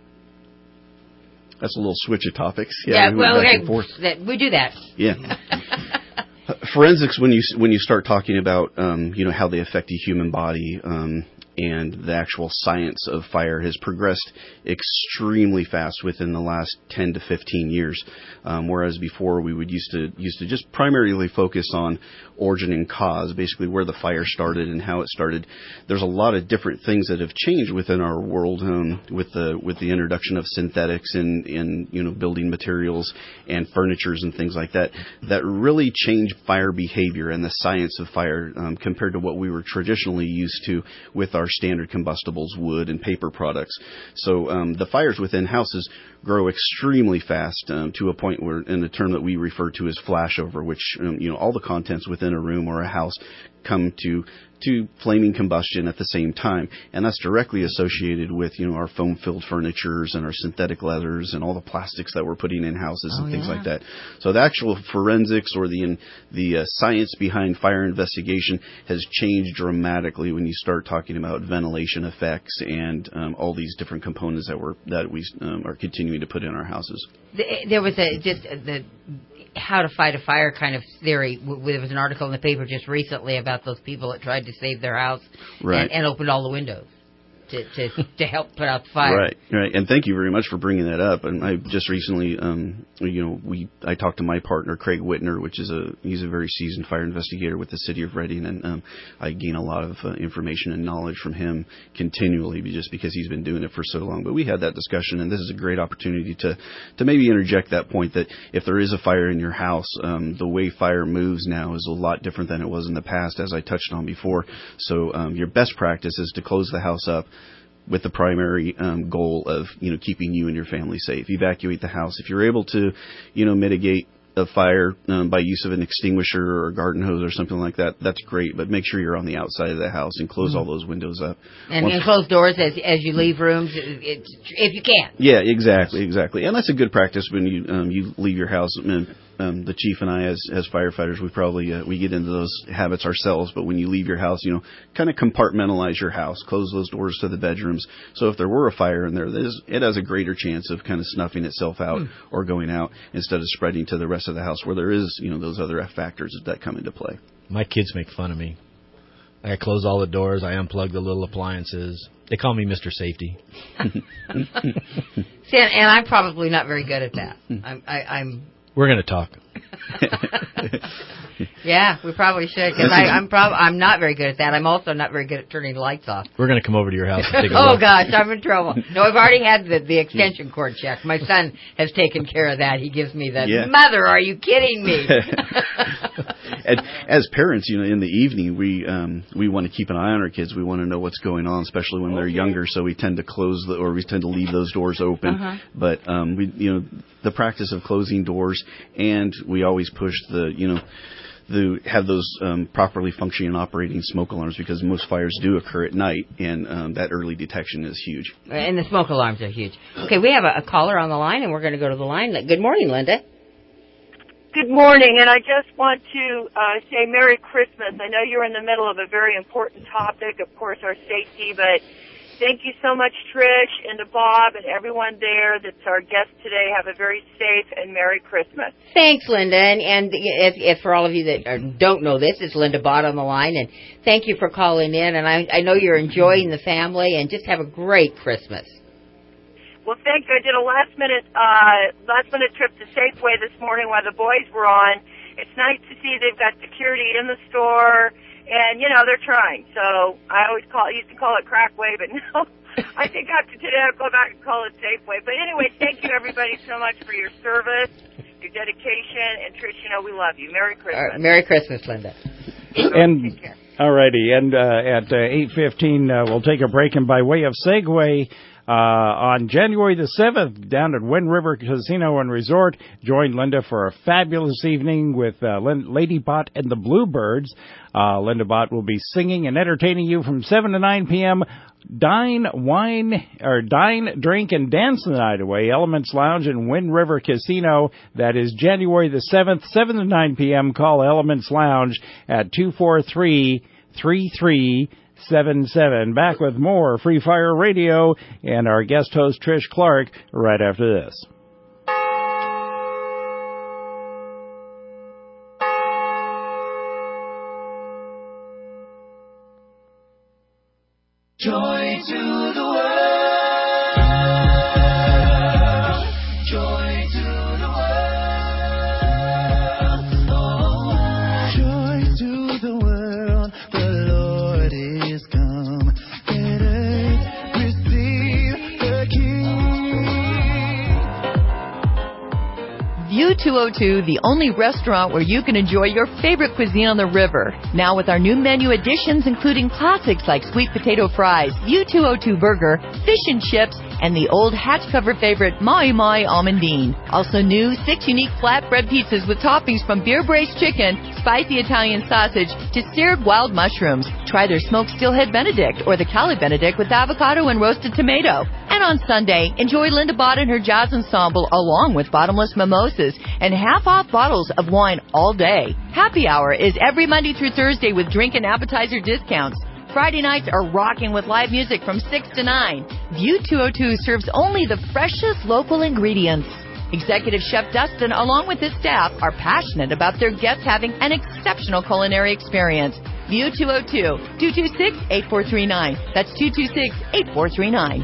That's a little switch of topics. Yeah, yeah we well, back okay, and forth. that, we do that. Yeah. Forensics, when you when you start talking about um, you know how they affect the human body, um, and the actual science of fire has progressed extremely fast within the last ten to fifteen years. Um, whereas before we would used to used to just primarily focus on origin and cause, basically where the fire started and how it started. There's a lot of different things that have changed within our world um, with the with the introduction of synthetics and, and you know building materials and furnitures and things like that that really change fire behavior and the science of fire um, compared to what we were traditionally used to with our standard combustibles, wood and paper products. So um, the fires within houses grow extremely fast um, to a point where, in the term that we refer to as flashover, which um, you know all the contents within a room or a house come to to flaming combustion at the same time, and that's directly associated with you know our foam-filled furnitures and our synthetic leathers and all the plastics that we're putting in houses oh, and things yeah. like that. So the actual forensics or the in, the uh, science behind fire investigation has changed dramatically when you start talking about ventilation effects and um, all these different components that we're that we um, are continuing to put in our houses. There was a just the how to fight a fire kind of theory. There was an article in the paper just recently about those people that tried to save their house right. and, and opened all the windows to, to to help put out the fire. Right, right. And thank you very much for bringing that up. And I just recently, um, you know, we I talked to my partner Craig Whitner, which is a he's a very seasoned fire investigator with the city of Reading, and um, I gain a lot of uh, information and knowledge from him continually, just because he's been doing it for so long. But we had that discussion, and this is a great opportunity to to maybe interject that point that if there is a fire in your house, um, the way fire moves now is a lot different than it was in the past, as I touched on before. So um, your best practice is to close the house up with the primary um, goal of, you know, keeping you and your family safe. Evacuate the house. If you're able to, you know, mitigate a fire um, by use of an extinguisher or a garden hose or something like that, that's great. But make sure you're on the outside of the house and close mm-hmm. all those windows up. And, and close doors as as you leave rooms, it, if you can. Yeah, exactly, exactly. And that's a good practice when you um, you leave your house. And, um, the chief and I, as as firefighters, we probably uh, we get into those habits ourselves. But when you leave your house, you know, kind of compartmentalize your house, close those doors to the bedrooms. So if there were a fire in there, there's, it has a greater chance of kind of snuffing itself out mm. or going out instead of spreading to the rest of the house, where there is, you know, those other factors that come into play. My kids make fun of me I close all the doors. I unplug the little appliances. They call me Mister Safety. See, and I'm probably not very good at that. I'm. I, I'm We're going to talk. Yeah, we probably should, because I'm prob- I'm not very good at that. I'm also not very good at turning the lights off. We're going to come over to your house and take a Oh, look. gosh, I'm in trouble. No, I've already had the, the extension cord checked. My son has taken care of that. He gives me the, Yeah. Mother, are you kidding me? And as parents, you know, in the evening, we um, we want to keep an eye on our kids. We want to know what's going on, especially when they're younger. So we tend to close the, or we tend to leave those doors open. Uh-huh. But um, we, you know, the practice of closing doors, and we always push the, you know, the have those um, properly functioning and operating smoke alarms, because most fires do occur at night, and um, that early detection is huge. And the smoke alarms are huge. Okay, we have a, a caller on the line, and we're going to go to the line. Good morning, Linda. Good morning, and I just want to uh, say Merry Christmas. I know you're in the middle of a very important topic, of course, our safety, but thank you so much, Trish, and to Bob and everyone there that's our guest today. Have a very safe and Merry Christmas. Thanks, Linda. And, and if, if for all of you that are, don't know this, it's Linda Bott on the line, and thank you for calling in. And I, I know you're enjoying the family, and just have a great Christmas. Well, thank you. I did a last minute uh, last minute trip to Safeway this morning while the boys were on. It's nice to see they've got security in the store, and you know they're trying. So I always call used to call it Crackway, but now I think after today I'll go back and call it Safeway. But anyway, thank you everybody so much for your service, your dedication, and Trish, you know we love you. Merry Christmas. All right, Merry Christmas, Linda. And alrighty, and uh, at uh, eight fifteen uh, we'll take a break, and by way of segue. Uh, on January the seventh, down at Wind River Casino and Resort, join Linda for a fabulous evening with uh, Lady Bott and the Bluebirds. Uh, Linda Bott will be singing and entertaining you from seven to nine p.m. Dine, wine, or dine, drink, and dance the night away. Elements Lounge and Wind River Casino. That is January the seventh, seven to nine p.m. Call Elements Lounge at two four three, three three seven seven. Back with more Free Fire Radio and our guest host Trish Clark right after this. Joy to the world. Joy to the world. Oh, joy to the world. The Lord is come. Let earth receive the King. View two oh two, the only restaurant where you can enjoy your favorite cuisine on the river. Now with our new menu additions, including classics like sweet potato fries, View two oh two burger, fish and chips, and the old hatch cover favorite, Mai Mai Almondine. Also new, six unique flatbread pizzas with toppings from beer braised chicken, spicy Italian sausage, to seared wild mushrooms. Try their smoked steelhead Benedict or the Cali Benedict with avocado and roasted tomato. And on Sunday, enjoy Linda Bott and her jazz ensemble along with bottomless mimosas and half-off bottles of wine all day. Happy hour is every Monday through Thursday with drink and appetizer discounts. Friday nights are rocking with live music from six to nine. View two oh two serves only the freshest local ingredients. Executive Chef Dustin, along with his staff, are passionate about their guests having an exceptional culinary experience. View two oh two, two two six, eight four three nine. That's two two six, eight four three nine.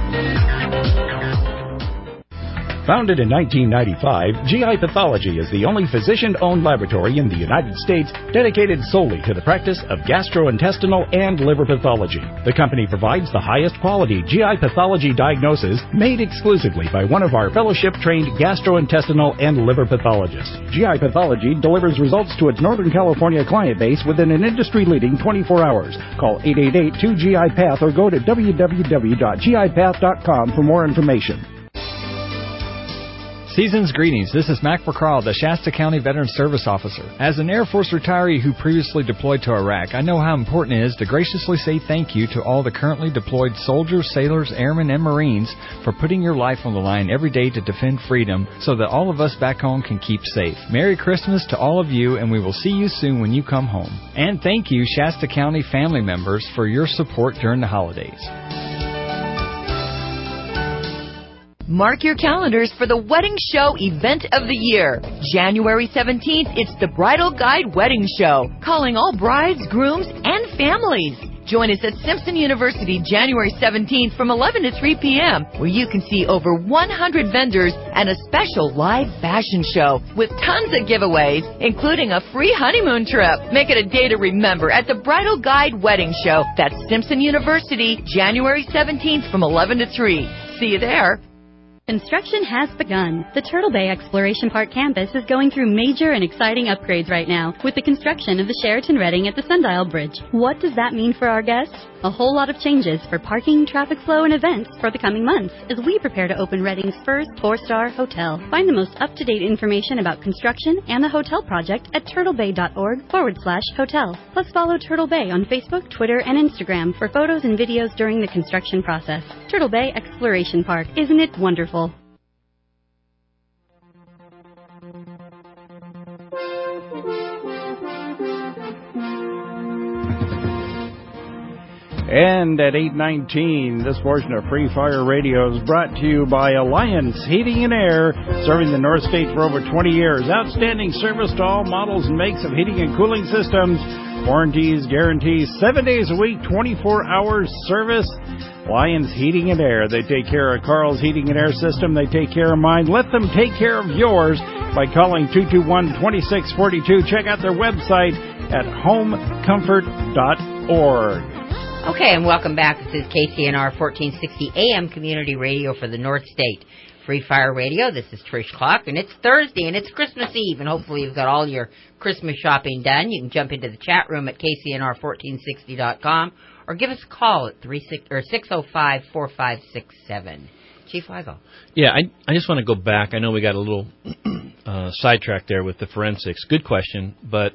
Founded in nineteen ninety-five, G I Pathology is the only physician-owned laboratory in the United States dedicated solely to the practice of gastrointestinal and liver pathology. The company provides the highest quality G I pathology diagnosis made exclusively by one of our fellowship-trained gastrointestinal and liver pathologists. G I Pathology delivers results to its Northern California client base within an industry-leading twenty-four hours. Call eight eight eight, two G I Path or go to w w w dot g i path dot com for more information. Season's greetings. This is Mac McCraw, the Shasta County Veteran Service Officer. As an Air Force retiree who previously deployed to Iraq, I know how important it is to graciously say thank you to all the currently deployed soldiers, sailors, airmen, and Marines for putting your life on the line every day to defend freedom so that all of us back home can keep safe. Merry Christmas to all of you, and we will see you soon when you come home. And thank you, Shasta County family members, for your support during the holidays. Mark your calendars for the Wedding Show event of the year. January seventeenth, it's the Bridal Guide Wedding Show, calling all brides, grooms, and families. Join us at Simpson University January seventeenth from eleven to three p.m., where you can see over one hundred vendors and a special live fashion show with tons of giveaways, including a free honeymoon trip. Make it a day to remember at the Bridal Guide Wedding Show. That's Simpson University January seventeenth from eleven to three. See you there. Construction has begun. The Turtle Bay Exploration Park campus is going through major and exciting upgrades right now with the construction of the Sheraton Reading at the Sundial Bridge. What does that mean for our guests? A whole lot of changes for parking, traffic flow, and events for the coming months as we prepare to open Reading's first four-star hotel. Find the most up-to-date information about construction and the hotel project at turtlebay.org forward slash hotel. Plus follow Turtle Bay on Facebook, Twitter, and Instagram for photos and videos during the construction process. Turtle Bay Exploration Park. Isn't it wonderful? And at eight nineteen, this portion of Free Fire Radio is brought to you by Alliance Heating and Air, serving the North State for over twenty years. Outstanding service to all models and makes of heating and cooling systems. Warranties, guarantees, seven days a week, twenty-four hours service. Alliance Heating and Air. They take care of Carl's Heating and Air System. They take care of mine. Let them take care of yours by calling two two one, two six four two. Check out their website at home comfort dot org. Okay, and welcome back. This is K C N R fourteen sixty A M Community Radio for the North State. Free Fire Radio. This is Trish Clark, and it's Thursday, and it's Christmas Eve, and hopefully you've got all your Christmas shopping done. You can jump into the chat room at K C N R fourteen sixty dot com or give us a call at three six or six oh five, four five six seven. Chief Weigel. Yeah, I I just want to go back. I know we got a little uh, sidetracked there with the forensics. Good question, but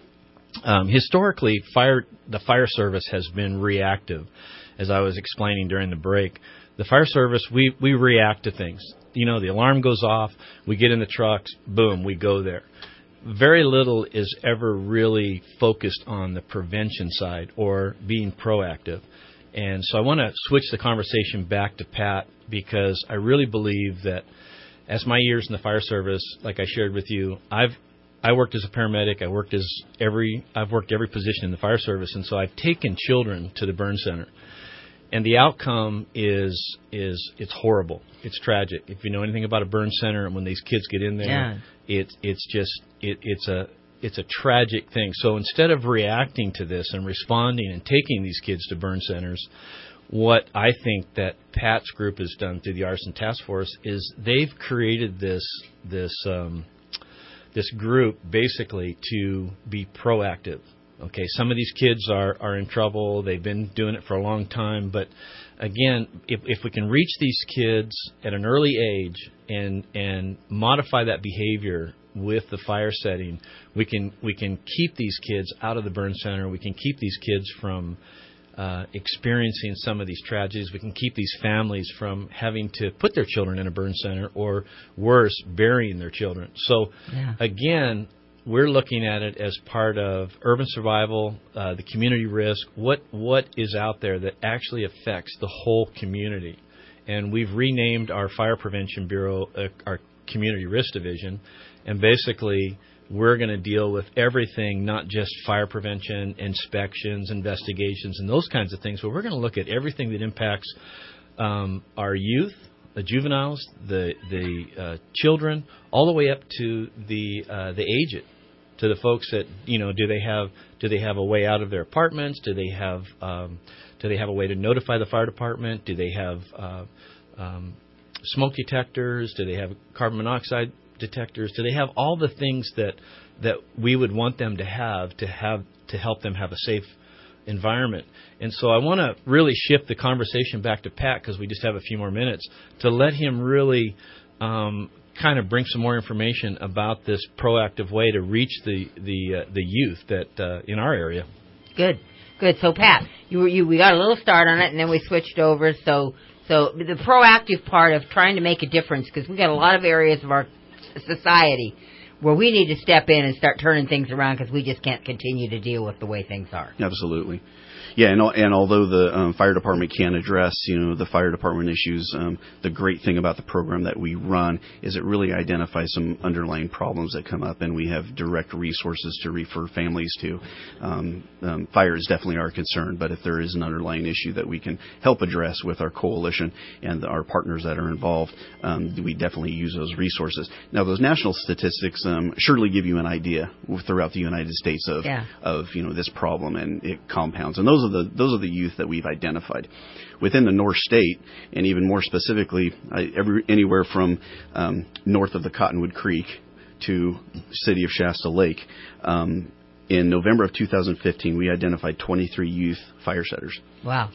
um, historically, fire the fire service has been reactive. As I was explaining during the break, the fire service, we, we react to things. You know, the alarm goes off, we get in the trucks, boom, we go there. Very little is ever really focused on the prevention side or being proactive. And so I want to switch the conversation back to Pat, because I really believe that as my years in the fire service, like I shared with you, I've I worked as a paramedic. I worked as every I've worked every position in the fire service, and so I've taken children to the burn center. And the outcome is is it's horrible. It's tragic. If you know anything about a burn center, and when these kids get in there, yeah. it's it's just it, it's a it's a tragic thing. So instead of reacting to this and responding and taking these kids to burn centers, what I think that Pat's group has done through the Arson Task Force is they've created this this um, this group basically to be proactive. Okay, some of these kids are, are in trouble. They've been doing it for a long time. But, again, if, if we can reach these kids at an early age and and modify that behavior with the fire setting, we can we can keep these kids out of the burn center. We can keep these kids from uh, experiencing some of these tragedies. We can keep these families from having to put their children in a burn center or, worse, burying their children. So, yeah. again, we're looking at it as part of urban survival, uh, the community risk, what what is out there that actually affects the whole community. And we've renamed our Fire Prevention Bureau uh, our Community Risk Division, and basically we're going to deal with everything, not just fire prevention, inspections, investigations, and those kinds of things, but we're going to look at everything that impacts um, our youth, the juveniles, the the uh, children, all the way up to the uh, the aged, to the folks that, you know, do they have do they have a way out of their apartments? Do they have um, do they have a way to notify the fire department? Do they have uh, um, smoke detectors? Do they have carbon monoxide detectors? Do they have all the things that that we would want them to have to have to help them have a safe environment? And so I want to really shift the conversation back to Pat, because we just have a few more minutes, to let him really um, kind of bring some more information about this proactive way to reach the the uh, the youth that uh, in our area. Good, good. So Pat, you you we got a little start on it, and then we switched over. So so the proactive part of trying to make a difference, because we got a lot of areas of our society where we need to step in and start turning things around, because we just can't continue to deal with the way things are. Absolutely. Yeah, and, and although the um, fire department can address, you know, the fire department issues, um, the great thing about the program that we run is it really identifies some underlying problems that come up, and we have direct resources to refer families to. Um, um, fire is definitely our concern, but if there is an underlying issue that we can help address with our coalition and our partners that are involved, um, we definitely use those resources. Now, those national statistics um, surely give you an idea throughout the United States of, yeah. of you know, this problem, and it compounds. And those Those are the those are the youth that we've identified within the North State, and even more specifically, I, every, anywhere from um, north of the Cottonwood Creek to city of Shasta Lake. Um, in November of two thousand fifteen, we identified twenty-three youth fire setters. Wow.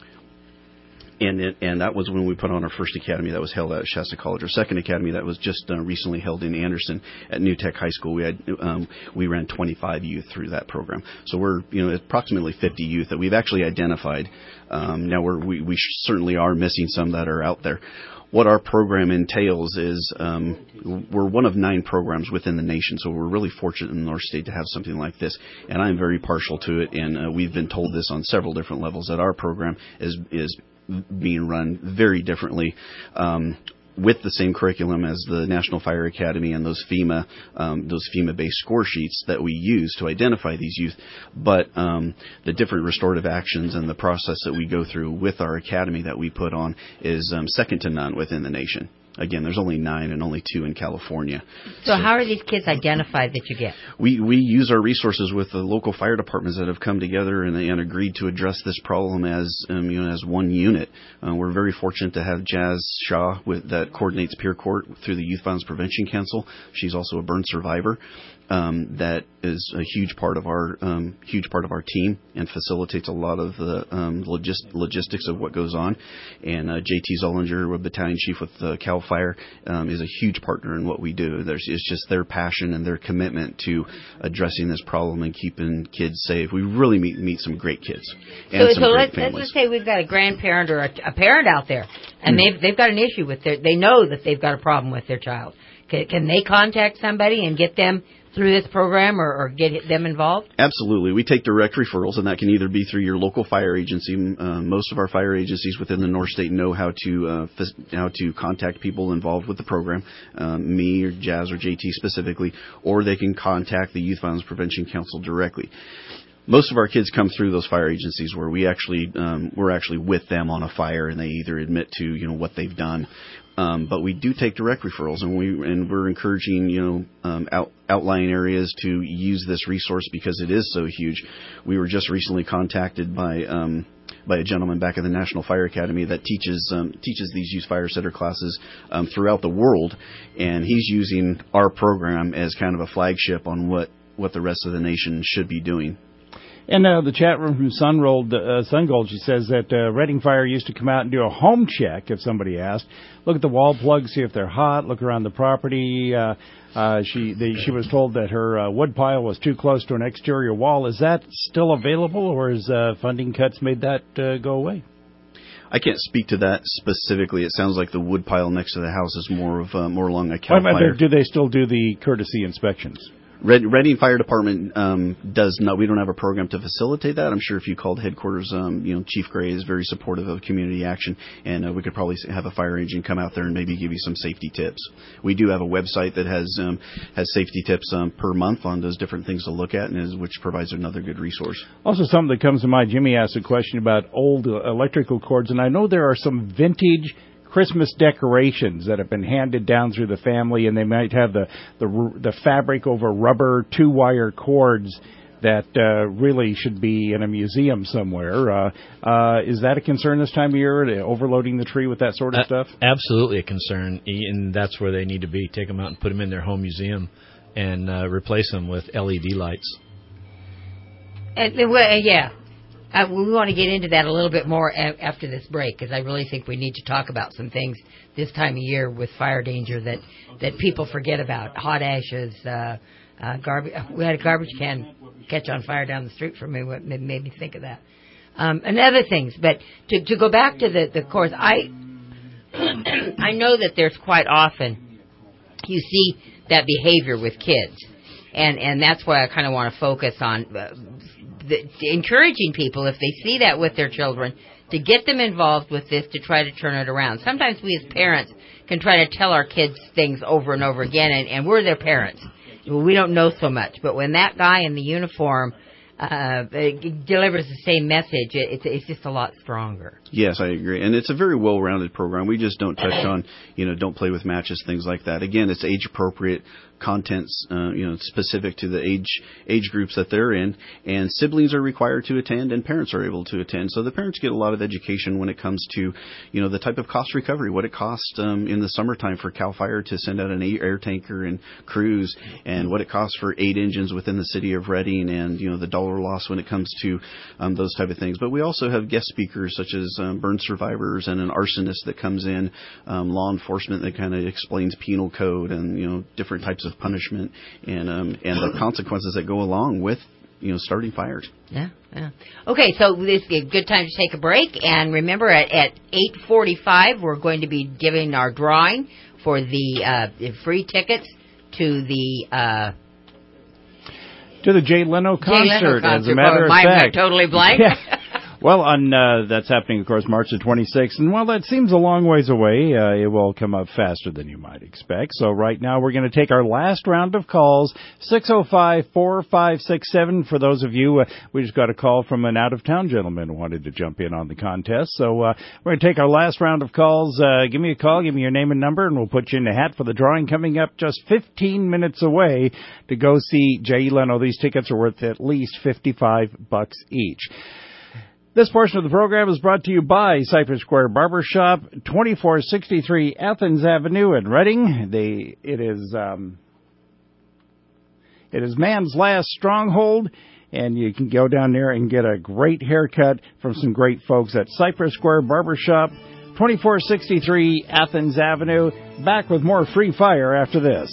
And it, and that was when we put on our first academy that was held at Shasta College. Our second academy that was just uh, recently held in Anderson at New Tech High School. We had um, we ran twenty-five youth through that program. So we're you know approximately fifty youth that we've actually identified. Um, now we're, we we certainly are missing some that are out there. What our program entails is um, we're one of nine programs within the nation, so we're really fortunate in the North State to have something like this. And I'm very partial to it, and uh, we've been told this on several different levels that our program is is being run very differently, um, with the same curriculum as the National Fire Academy and those FEMA, um, those FEMA-based score sheets that we use to identify these youth. But um, the different restorative actions and the process that we go through with our academy that we put on is um, second to none within the nation. Again, there's only nine and only two in California. So, so how are these kids identified that you get? We we use our resources with the local fire departments that have come together and, and agreed to address this problem as um, you know as one unit. Uh, we're very fortunate to have Jazz Shaw with, that coordinates Peer Court through the Youth Violence Prevention Council. She's also a burn survivor. Um, that is a huge part of our um, huge part of our team and facilitates a lot of the um, logist- logistics of what goes on. And uh, J T Zollinger, a battalion chief with uh, Cal Fire, um, is a huge partner in what we do. There's, it's just their passion and their commitment to addressing this problem and keeping kids safe. We really meet meet some great kids and so, some so great let's, families. let's just say we've got a grandparent or a, a parent out there, and they've they've got an issue with their. They know that they've got a problem with their child. Can, can they contact somebody and get them through this program or, or get them involved? Absolutely. We take direct referrals, and that can either be through your local fire agency. Uh, most of our fire agencies within the North State know how to uh, f- how to contact people involved with the program, um, me or Jazz or J T specifically, or they can contact the Youth Violence Prevention Council directly. Most of our kids come through those fire agencies where we actually um, we're actually with them on a fire, and they either admit to you know what they've done. Um, but we do take direct referrals, and we and we're encouraging you know um, out, outlying areas to use this resource because it is so huge. We were just recently contacted by um, by a gentleman back at the National Fire Academy that teaches um, teaches these youth fire setter classes um, throughout the world, and he's using our program as kind of a flagship on what, what the rest of the nation should be doing. And uh, the chat room from Sunrolled, uh, Sungold, she says that uh, Reading Fire used to come out and do a home check if somebody asked. Look at the wall plugs, see if they're hot, look around the property. Uh, uh, she they, she was told that her uh, wood pile was too close to an exterior wall. Is that still available, or has uh, funding cuts made that uh, go away? I can't speak to that specifically. It sounds like the wood pile next to the house is more of uh, more along a Cal well, Fire. Do they still do the courtesy inspections? Red, Reading Fire Department um, does not. We don't have a program to facilitate that. I'm sure if you called headquarters, um, you know, Chief Gray is very supportive of community action, and uh, we could probably have a fire agent come out there and maybe give you some safety tips. We do have a website that has um, has safety tips um, per month on those different things to look at, and is, which provides another good resource. Also, something that comes to mind. Jimmy asked a question about old uh, electrical cords, and I know there are some vintage Christmas decorations that have been handed down through the family, and they might have the the, the fabric over rubber two-wire cords that uh, really should be in a museum somewhere. Uh, uh, is that a concern this time of year, overloading the tree with that sort of uh, stuff? Absolutely a concern, and that's where they need to be. Take them out and put them in their home museum and uh, replace them with L E D lights. And, well, yeah. Uh, we want to get into that a little bit more a- after this break, because I really think we need to talk about some things this time of year with fire danger that, that people forget about. Hot ashes, uh, uh, garbage. We had a garbage can catch on fire down the street from me. What made me think of that, um, and other things. But to, to go back to the, the course, I I know that there's quite often you see that behavior with kids, and and that's why I kind of want to focus on. Uh, the, encouraging people, if they see that with their children, to get them involved with this to try to turn it around. Sometimes we as parents can try to tell our kids things over and over again, and, and we're their parents. We don't know so much. But when that guy in the uniform uh, delivers the same message, it, it's, it's just a lot stronger. Yes, I agree. And it's a very well-rounded program. We just don't touch on, you know, don't play with matches, things like that. Again, it's age-appropriate contents, uh, you know, specific to the age age groups that they're in, and siblings are required to attend, and parents are able to attend. So the parents get a lot of education when it comes to, you know, the type of cost recovery, what it costs um, in the summertime for CAL FIRE to send out an air tanker and crews, and what it costs for eight engines within the city of Reading, and, you know, the dollar loss when it comes to um, those type of things. But we also have guest speakers such as um, burn survivors and an arsonist that comes in, um, law enforcement that kind of explains penal code and, you know, different types of punishment and um, and the consequences that go along with, you know, starting fires. Yeah, yeah. Okay, so this is a good time to take a break. And remember, at, at eight forty-five, we're going to be giving our drawing for the, uh, the free tickets to the uh, to the Jay Leno concert. Jay Leno concert. As a matter oh, of my, fact, totally blank. Yeah. Well, on uh, that's happening, of course, March the twenty-sixth. And while that seems a long ways away, uh, it will come up faster than you might expect. So right now we're going to take our last round of calls, six oh five, four five six seven. For those of you, uh, we just got a call from an out-of-town gentleman who wanted to jump in on the contest. So uh, we're going to take our last round of calls. Uh, give me a call, give me your name and number, and we'll put you in the hat for the drawing coming up just fifteen minutes away to go see Jay Leno. These tickets are worth at least fifty-five bucks each. This portion of the program is brought to you by Cypress Square Barbershop, twenty-four sixty-three Athens Avenue in Reading. They, it is, um, it is man's last stronghold, and you can go down there and get a great haircut from some great folks at Cypress Square Barbershop, twenty-four sixty-three Athens Avenue. Back with more Free Fire after this.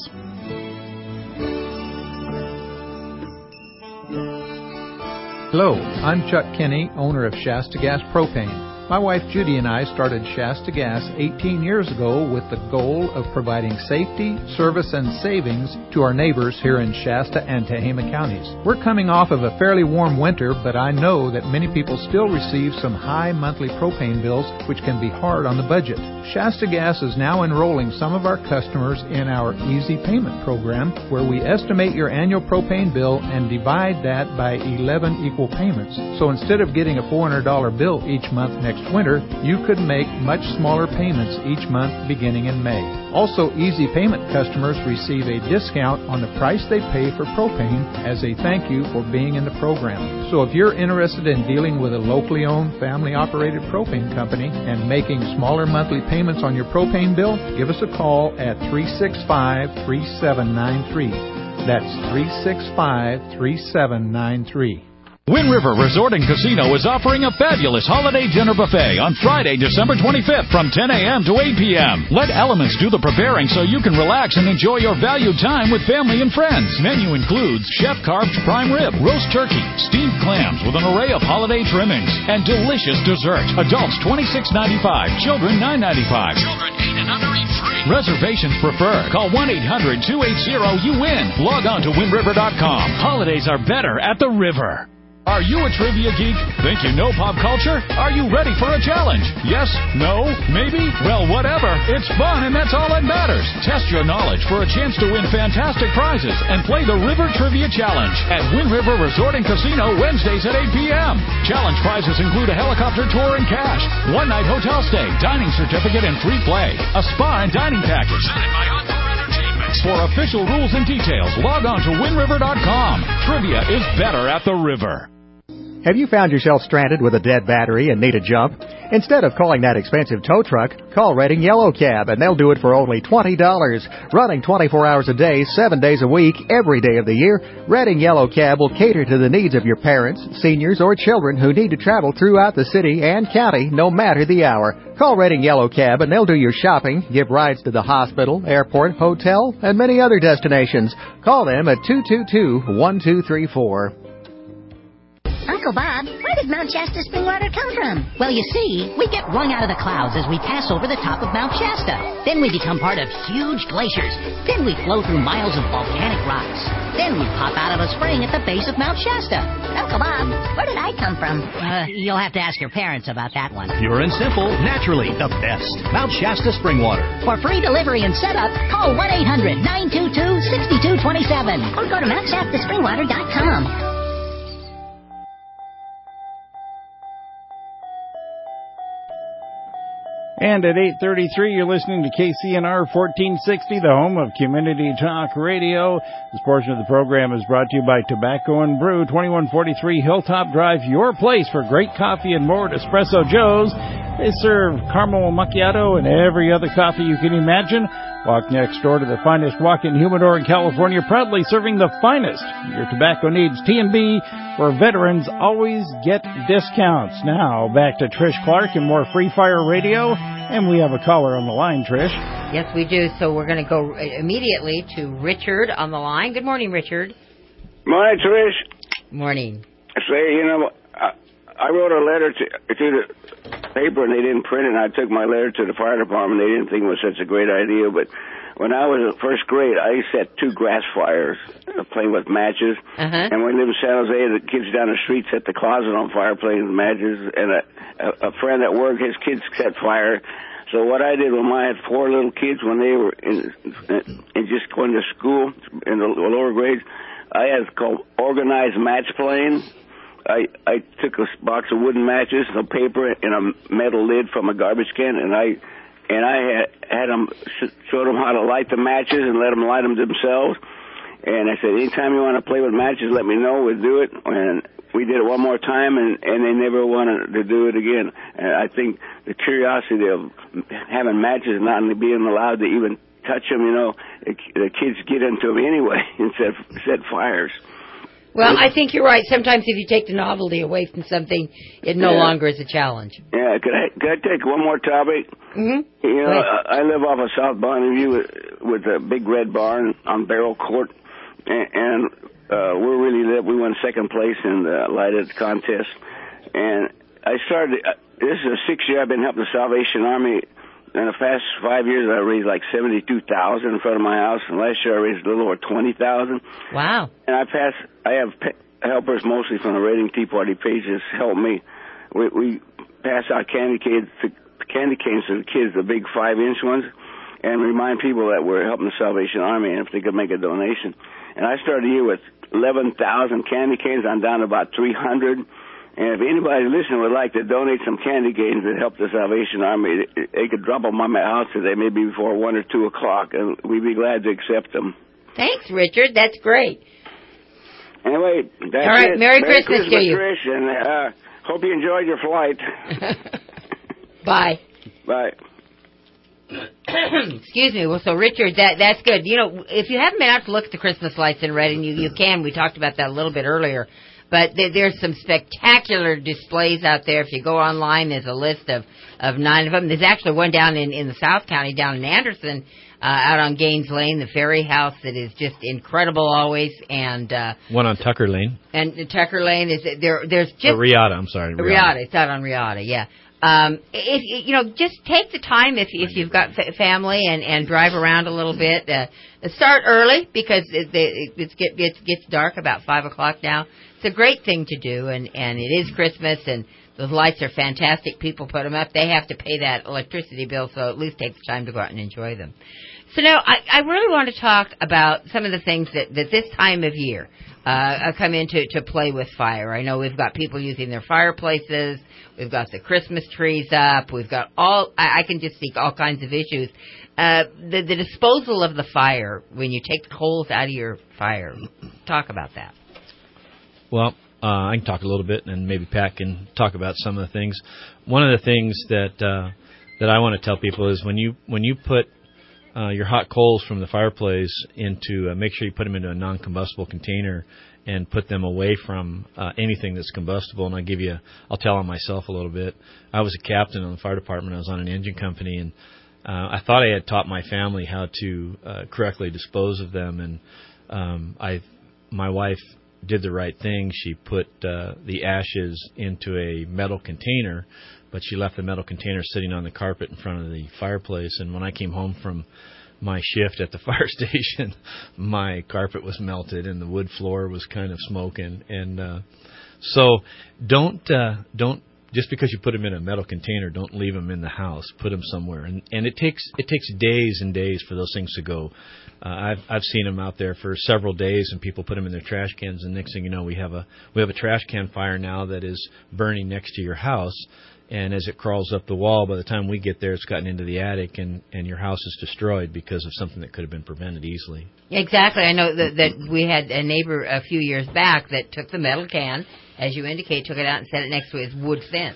Hello, I'm Chuck Kinney, owner of Shasta Gas Propane. My wife Judy and I started Shasta Gas eighteen years ago with the goal of providing safety, service, and savings to our neighbors here in Shasta and Tehama counties. We're coming off of a fairly warm winter, but I know that many people still receive some high monthly propane bills, which can be hard on the budget. Shasta Gas is now enrolling some of our customers in our Easy Payment program, where we estimate your annual propane bill and divide that by eleven equal payments. So instead of getting a four hundred dollars bill each month next winter, you could make much smaller payments each month beginning in May. Also, Easy Payment customers receive a discount on the price they pay for propane as a thank you for being in the program. So if you're interested in dealing with a locally owned, family-operated propane company and making smaller monthly payments on your propane bill, give us a call at three six five, three seven nine three. That's three six five, three seven nine three. Wind River Resort and Casino is offering a fabulous holiday dinner buffet on Friday, December twenty-fifth from ten a.m. to eight p.m. Let Elements do the preparing so you can relax and enjoy your valued time with family and friends. Menu includes chef-carved prime rib, roast turkey, steamed clams with an array of holiday trimmings, and delicious dessert. Adults twenty-six ninety-five, children nine ninety-five. Children eight and under eat free. Reservations preferred. Call one eight hundred, two eight zero, you win. Log on to wind river dot com. Holidays are better at the river. Are you a trivia geek? Think you know pop culture? Are you ready for a challenge? Yes? No? Maybe? Well, whatever. It's fun, and that's all that matters. Test your knowledge for a chance to win fantastic prizes and play the River Trivia Challenge at Wind River Resort and Casino Wednesdays at eight p.m. Challenge prizes include a helicopter tour and cash, one-night hotel stay, dining certificate, and free play, a spa and dining package. Presented by Encore Entertainment. For official rules and details, log on to wind river dot com. Trivia is better at the river. Have you found yourself stranded with a dead battery and need a jump? Instead of calling that expensive tow truck, call Reading Yellow Cab, and they'll do it for only twenty dollars. Running twenty-four hours a day, seven days a week, every day of the year, Reading Yellow Cab will cater to the needs of your parents, seniors, or children who need to travel throughout the city and county, no matter the hour. Call Reading Yellow Cab, and they'll do your shopping, give rides to the hospital, airport, hotel, and many other destinations. Call them at two two two, one two three four. Uncle Bob, where does Mount Shasta spring water come from? Well, you see, we get wrung out of the clouds as we pass over the top of Mount Shasta. Then we become part of huge glaciers. Then we flow through miles of volcanic rocks. Then we pop out of a spring at the base of Mount Shasta. Uncle Bob, where did I come from? Uh, you'll have to ask your parents about that one. Pure and simple, naturally the best. Mount Shasta Spring Water. For free delivery and setup, call one eight hundred nine two two six two two seven or go to mount shasta spring water dot com. And at eight thirty-three, you're listening to K C N R fourteen sixty, the home of Community Talk Radio. This portion of the program is brought to you by Tobacco and Brew, twenty-one forty-three Hilltop Drive, your place for great coffee and more at Espresso Joe's. They serve caramel macchiato and every other coffee you can imagine. Walk next door to the finest walk-in humidor in California, proudly serving the finest. Your tobacco needs, T and B, where veterans always get discounts. Now, back to Trish Clark and more Free Fire Radio. And we have a caller on the line, Trish. Yes, we do. So we're going to go immediately to Richard on the line. Good morning, Richard. Morning, Trish. Morning. Say, you know, I, I wrote a letter to, to the paper, and they didn't print it, and I took my letter to the fire department. They didn't think it was such a great idea, but when I was in first grade, I set two grass fires, uh, playing with matches. Uh-huh. And when we lived in San Jose, the kids down the street set the closet on fire playing with matches. And a, a, a friend at work, his kids set fire. So what I did when I had four little kids, when they were in, in just going to school in the lower grades, I had called organized match playing. I I took a box of wooden matches, some paper, and a metal lid from a garbage can, and I and I had, had them showed them how to light the matches and let them light them themselves. And I said, anytime you want to play with matches, let me know. We'll do it. And we did it one more time, and and they never wanted to do it again. And I think the curiosity of having matches and not being allowed to even touch them, you know, the, the kids get into them anyway and set set fires. Well, I think you're right. Sometimes if you take the novelty away from something, it no yeah. longer is a challenge. Yeah, could I could I take one more topic? Mm-hmm. You know, I, I live off of South Bonneview with, with a big red barn on Barrel Court, and, and uh, we're really lit. We won second place in the lighted contest, and I started. Uh, this is the sixth year I've been helping the Salvation Army. In the past five years, I raised like seventy-two thousand in front of my house, and last year I raised a little over twenty thousand. Wow! And I pass. I have pe- helpers mostly from the Reading Tea Party pages help me. We, we pass out candy canes, to, candy canes to the kids, the big five-inch ones, and remind people that we're helping the Salvation Army, and if they could make a donation. And I started the year with eleven thousand candy canes. I'm down to about three hundred. And if anybody listening would like to donate some candy canes that help the Salvation Army, they could drop them on my house today, maybe before one or two o'clock, and we'd be glad to accept them. Thanks, Richard. That's great. Anyway, that's all right. it. Merry, Merry Christmas, Christmas to you. Trish, and uh, hope you enjoyed your flight. Bye. Bye. Excuse me. Well, so Richard, that that's good. You know, if you haven't been out to look at the Christmas lights in Reading, you you can. We talked about that a little bit earlier. But there's some spectacular displays out there. If you go online, there's a list of, of nine of them. There's actually one down in, in the South County, down in Anderson, uh, out on Gaines Lane, the Ferry House, that is just incredible always. And uh, one on Tucker Lane. And Tucker Lane is there. There's just or Riata. I'm sorry, Riata. Riata. It's out on Riata. Yeah. Um, if you know, just take the time if if you've got family and and drive around a little bit. Uh, start early because it, it, it's get it gets dark about five o'clock now. It's a great thing to do, and, and it is Christmas, and those lights are fantastic. People put them up. They have to pay that electricity bill, so at least take the time to go out and enjoy them. So now I, I really want to talk about some of the things that, that this time of year uh, come into to play with fire. I know we've got people using their fireplaces. We've got the Christmas trees up. We've got all, I, I can just see all kinds of issues. Uh, the, the disposal of the fire, when you take the coals out of your fire, talk about that. Well, uh, I can talk a little bit, and maybe Pat can talk about some of the things. One of the things that uh, that I want to tell people is when you when you put uh, your hot coals from the fireplace into, uh, make sure you put them into a non-combustible container and put them away from uh, anything that's combustible. And I'll give you, I'll tell on myself a little bit. I was a captain on the fire department. I was on an engine company, and uh, I thought I had taught my family how to uh, correctly dispose of them. And um, I, my wife did the right thing. She put uh, the ashes into a metal container, but she left the metal container sitting on the carpet in front of the fireplace. And when I came home from my shift at the fire station, my carpet was melted and the wood floor was kind of smoking. And uh, so don't uh, don't just because you put them in a metal container, don't leave them in the house. Put them somewhere. And and it takes it takes days and days for those things to go. Uh, I've I've seen them out there for several days, and people put them in their trash cans. And next thing you know, we have a we have a trash can fire now that is burning next to your house. And as it crawls up the wall, by the time we get there, it's gotten into the attic, and, and your house is destroyed because of something that could have been prevented easily. Exactly. I know that, that we had a neighbor a few years back that took the metal can, as you indicate, took it out and set it next to his wood fence.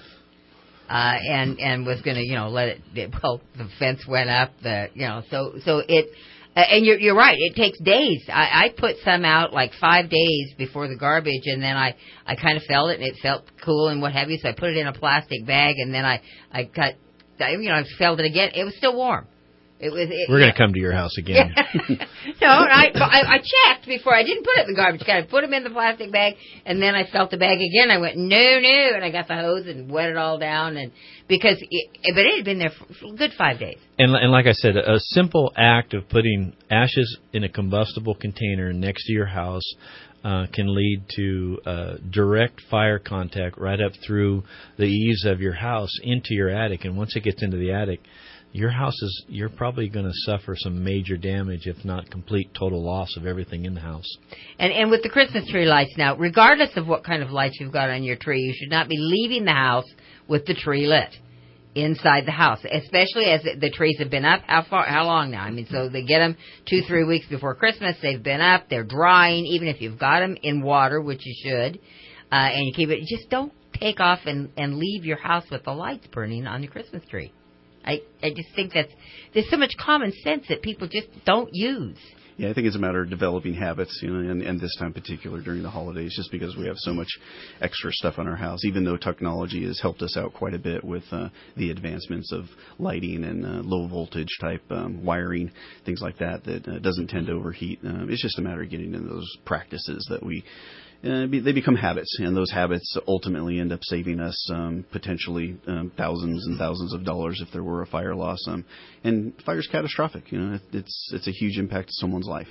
Uh, and, and was going to, you know, let it, well, the fence went up, the, you know, so, so it, uh, and you're, you're right, it takes days. I, I put some out like five days before the garbage, and then I, I kind of felt it, and it felt cool and what have you, so I put it in a plastic bag, and then I, I cut, you know, I felt it again. It was still warm. It was. It, We're going to come to your house again. No, I, I I checked before. I didn't put it in the garbage can. I put them in the plastic bag, and then I felt the bag again. I went, no, no, and I got the hose and wet it all down, and because, it, but it had been there for a good five days. And, and like I said, a simple act of putting ashes in a combustible container next to your house uh, can lead to uh, direct fire contact right up through the eaves of your house into your attic, and once it gets into the attic, your house is, you're probably going to suffer some major damage, if not complete total loss of everything in the house. And and with the Christmas tree lights now, regardless of what kind of lights you've got on your tree, you should not be leaving the house with the tree lit inside the house, especially as the trees have been up. How far? How long now? I mean, so they get them two, three weeks before Christmas. They've been up. They're drying. Even if you've got them in water, which you should, uh, and you keep it, just don't take off and, and leave your house with the lights burning on your Christmas tree. I, I just think that there's so much common sense that people just don't use. Yeah, I think it's a matter of developing habits, you know, and, and this time particular during the holidays, just because we have so much extra stuff on our house, even though technology has helped us out quite a bit with uh, the advancements of lighting and uh, low voltage type um, wiring, things like that, that uh, doesn't tend to overheat. Um, it's just a matter of getting into those practices that we Uh, be, they become habits, and those habits ultimately end up saving us um, potentially um, thousands and thousands of dollars if there were a fire loss. Um, and fire's catastrophic. You know, it, it's it's a huge impact to someone's life.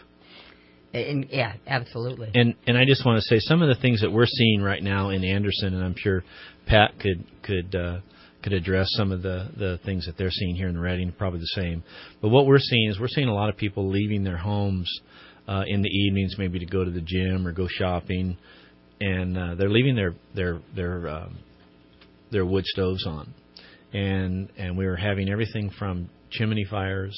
And, yeah, absolutely. And and I just want to say some of the things that we're seeing right now in Anderson, and I'm sure Pat could could uh, could address some of the, the things that they're seeing here in Redding, probably the same. But what we're seeing is we're seeing a lot of people leaving their homes Uh, in the evenings, maybe to go to the gym or go shopping, and uh, they're leaving their their their um, their wood stoves on, and and we were having everything from chimney fires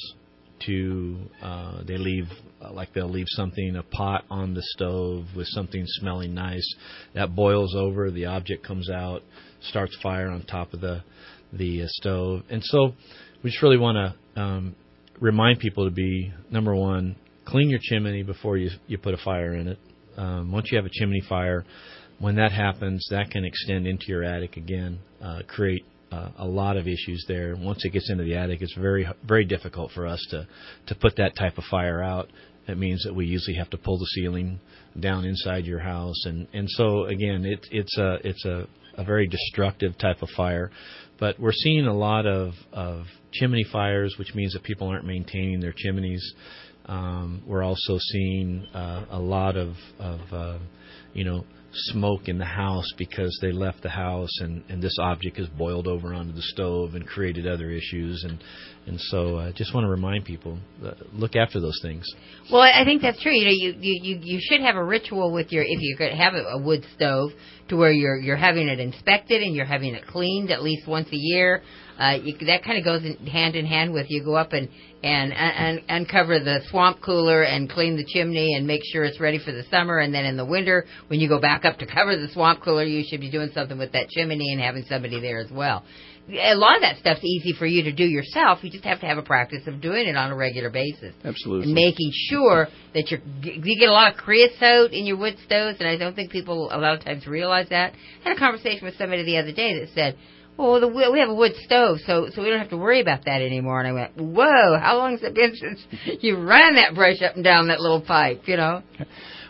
to uh, they leave uh, like they'll leave something, a pot on the stove with something smelling nice that boils over, the object comes out, starts fire on top of the the uh, stove, and so we just really want to um, remind people to be, number one, clean your chimney before you you put a fire in it. Um, once you have a chimney fire, when that happens, that can extend into your attic again, uh, create uh, a lot of issues there. Once it gets into the attic, it's very very difficult for us to, to put that type of fire out. It means that we usually have to pull the ceiling down inside your house, and, and so again, it, it's a it's a, a very destructive type of fire. But we're seeing a lot of, of chimney fires, which means that people aren't maintaining their chimneys. Um, we're also seeing uh, a lot of, of uh, you know, smoke in the house because they left the house and, and this object has boiled over onto the stove and created other issues. And, and so I uh, just want to remind people, uh, look after those things. Well, I think that's true. You know, you, you, you should have a ritual with your, if you're going to have a wood stove, to where you're you're having it inspected and you're having it cleaned at least once a year. Uh, you, that kind of goes in, hand in hand with you go up and, and and uncover the swamp cooler and clean the chimney and make sure it's ready for the summer. And then in the winter, when you go back up to cover the swamp cooler, you should be doing something with that chimney and having somebody there as well. A lot of that stuff's easy for you to do yourself. You just have to have a practice of doing it on a regular basis. Absolutely. And making sure that you're, you get a lot of creosote in your wood stoves, and I don't think people a lot of times realize that. I had a conversation with somebody the other day that said, well, the, we have a wood stove, so so we don't have to worry about that anymore. And I went, whoa, how long has it been since you ran that brush up and down that little pipe, you know?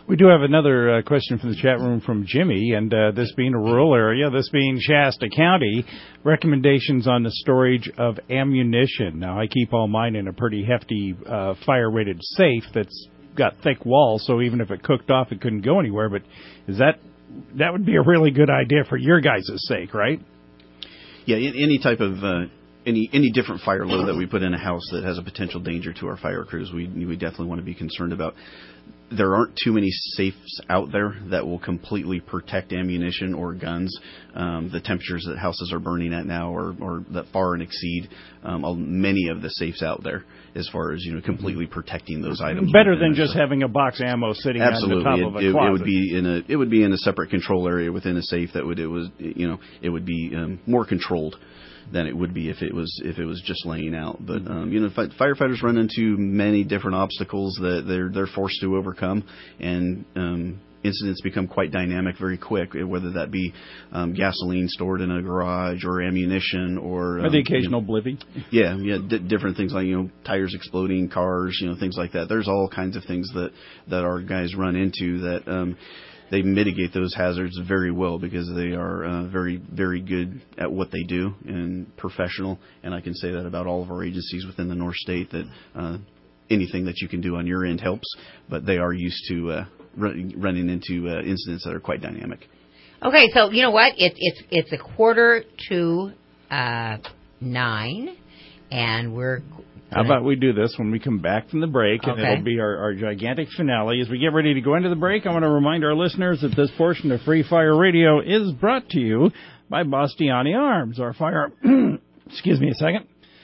We do have another uh, question from the chat room from Jimmy, and uh, this being a rural area, this being Shasta County, recommendations on the storage of ammunition. Now, I keep all mine in a pretty hefty uh, fire-rated safe that's got thick walls, so even if it cooked off, it couldn't go anywhere. But is that that would be a really good idea for your guys' sake, right? Yeah, any type of uh, any any different fire load that we put in a house that has a potential danger to our fire crews, we we definitely want to be concerned about. There aren't too many safes out there that will completely protect ammunition or guns. Um, the temperatures that houses are burning at now are, are that far and exceed um, many of the safes out there as far as, you know, completely protecting those items. Better than just having a box of ammo sitting Absolutely. on the top of a it, closet. It would be in a it would be in a separate control area within a safe that would it was you know it would be um, more controlled than it would be if it was if it was just laying out. But um, you know, firefighters run into many different obstacles that they're they're forced to overcome, and um, incidents become quite dynamic very quick. Whether that be um, gasoline stored in a garage, or ammunition, or um, or the occasional you know, blivvy. Yeah, yeah, d- different things like, you know, tires exploding, cars, you know, things like that. There's all kinds of things that that our guys run into that. Um, They mitigate those hazards very well because they are uh, very, very good at what they do and professional. And I can say that about all of our agencies within the North State, that uh, anything that you can do on your end helps. But they are used to uh, run, running into uh, incidents that are quite dynamic. Okay, so you know what? It's it's it's a quarter to uh, nine, and we're. How about we do this when we come back from the break, and Okay. it'll be our, our gigantic finale. As we get ready to go into the break, I want to remind our listeners that this portion of Free Fire Radio is brought to you by Bastiani Arms, our fire... Excuse me a second.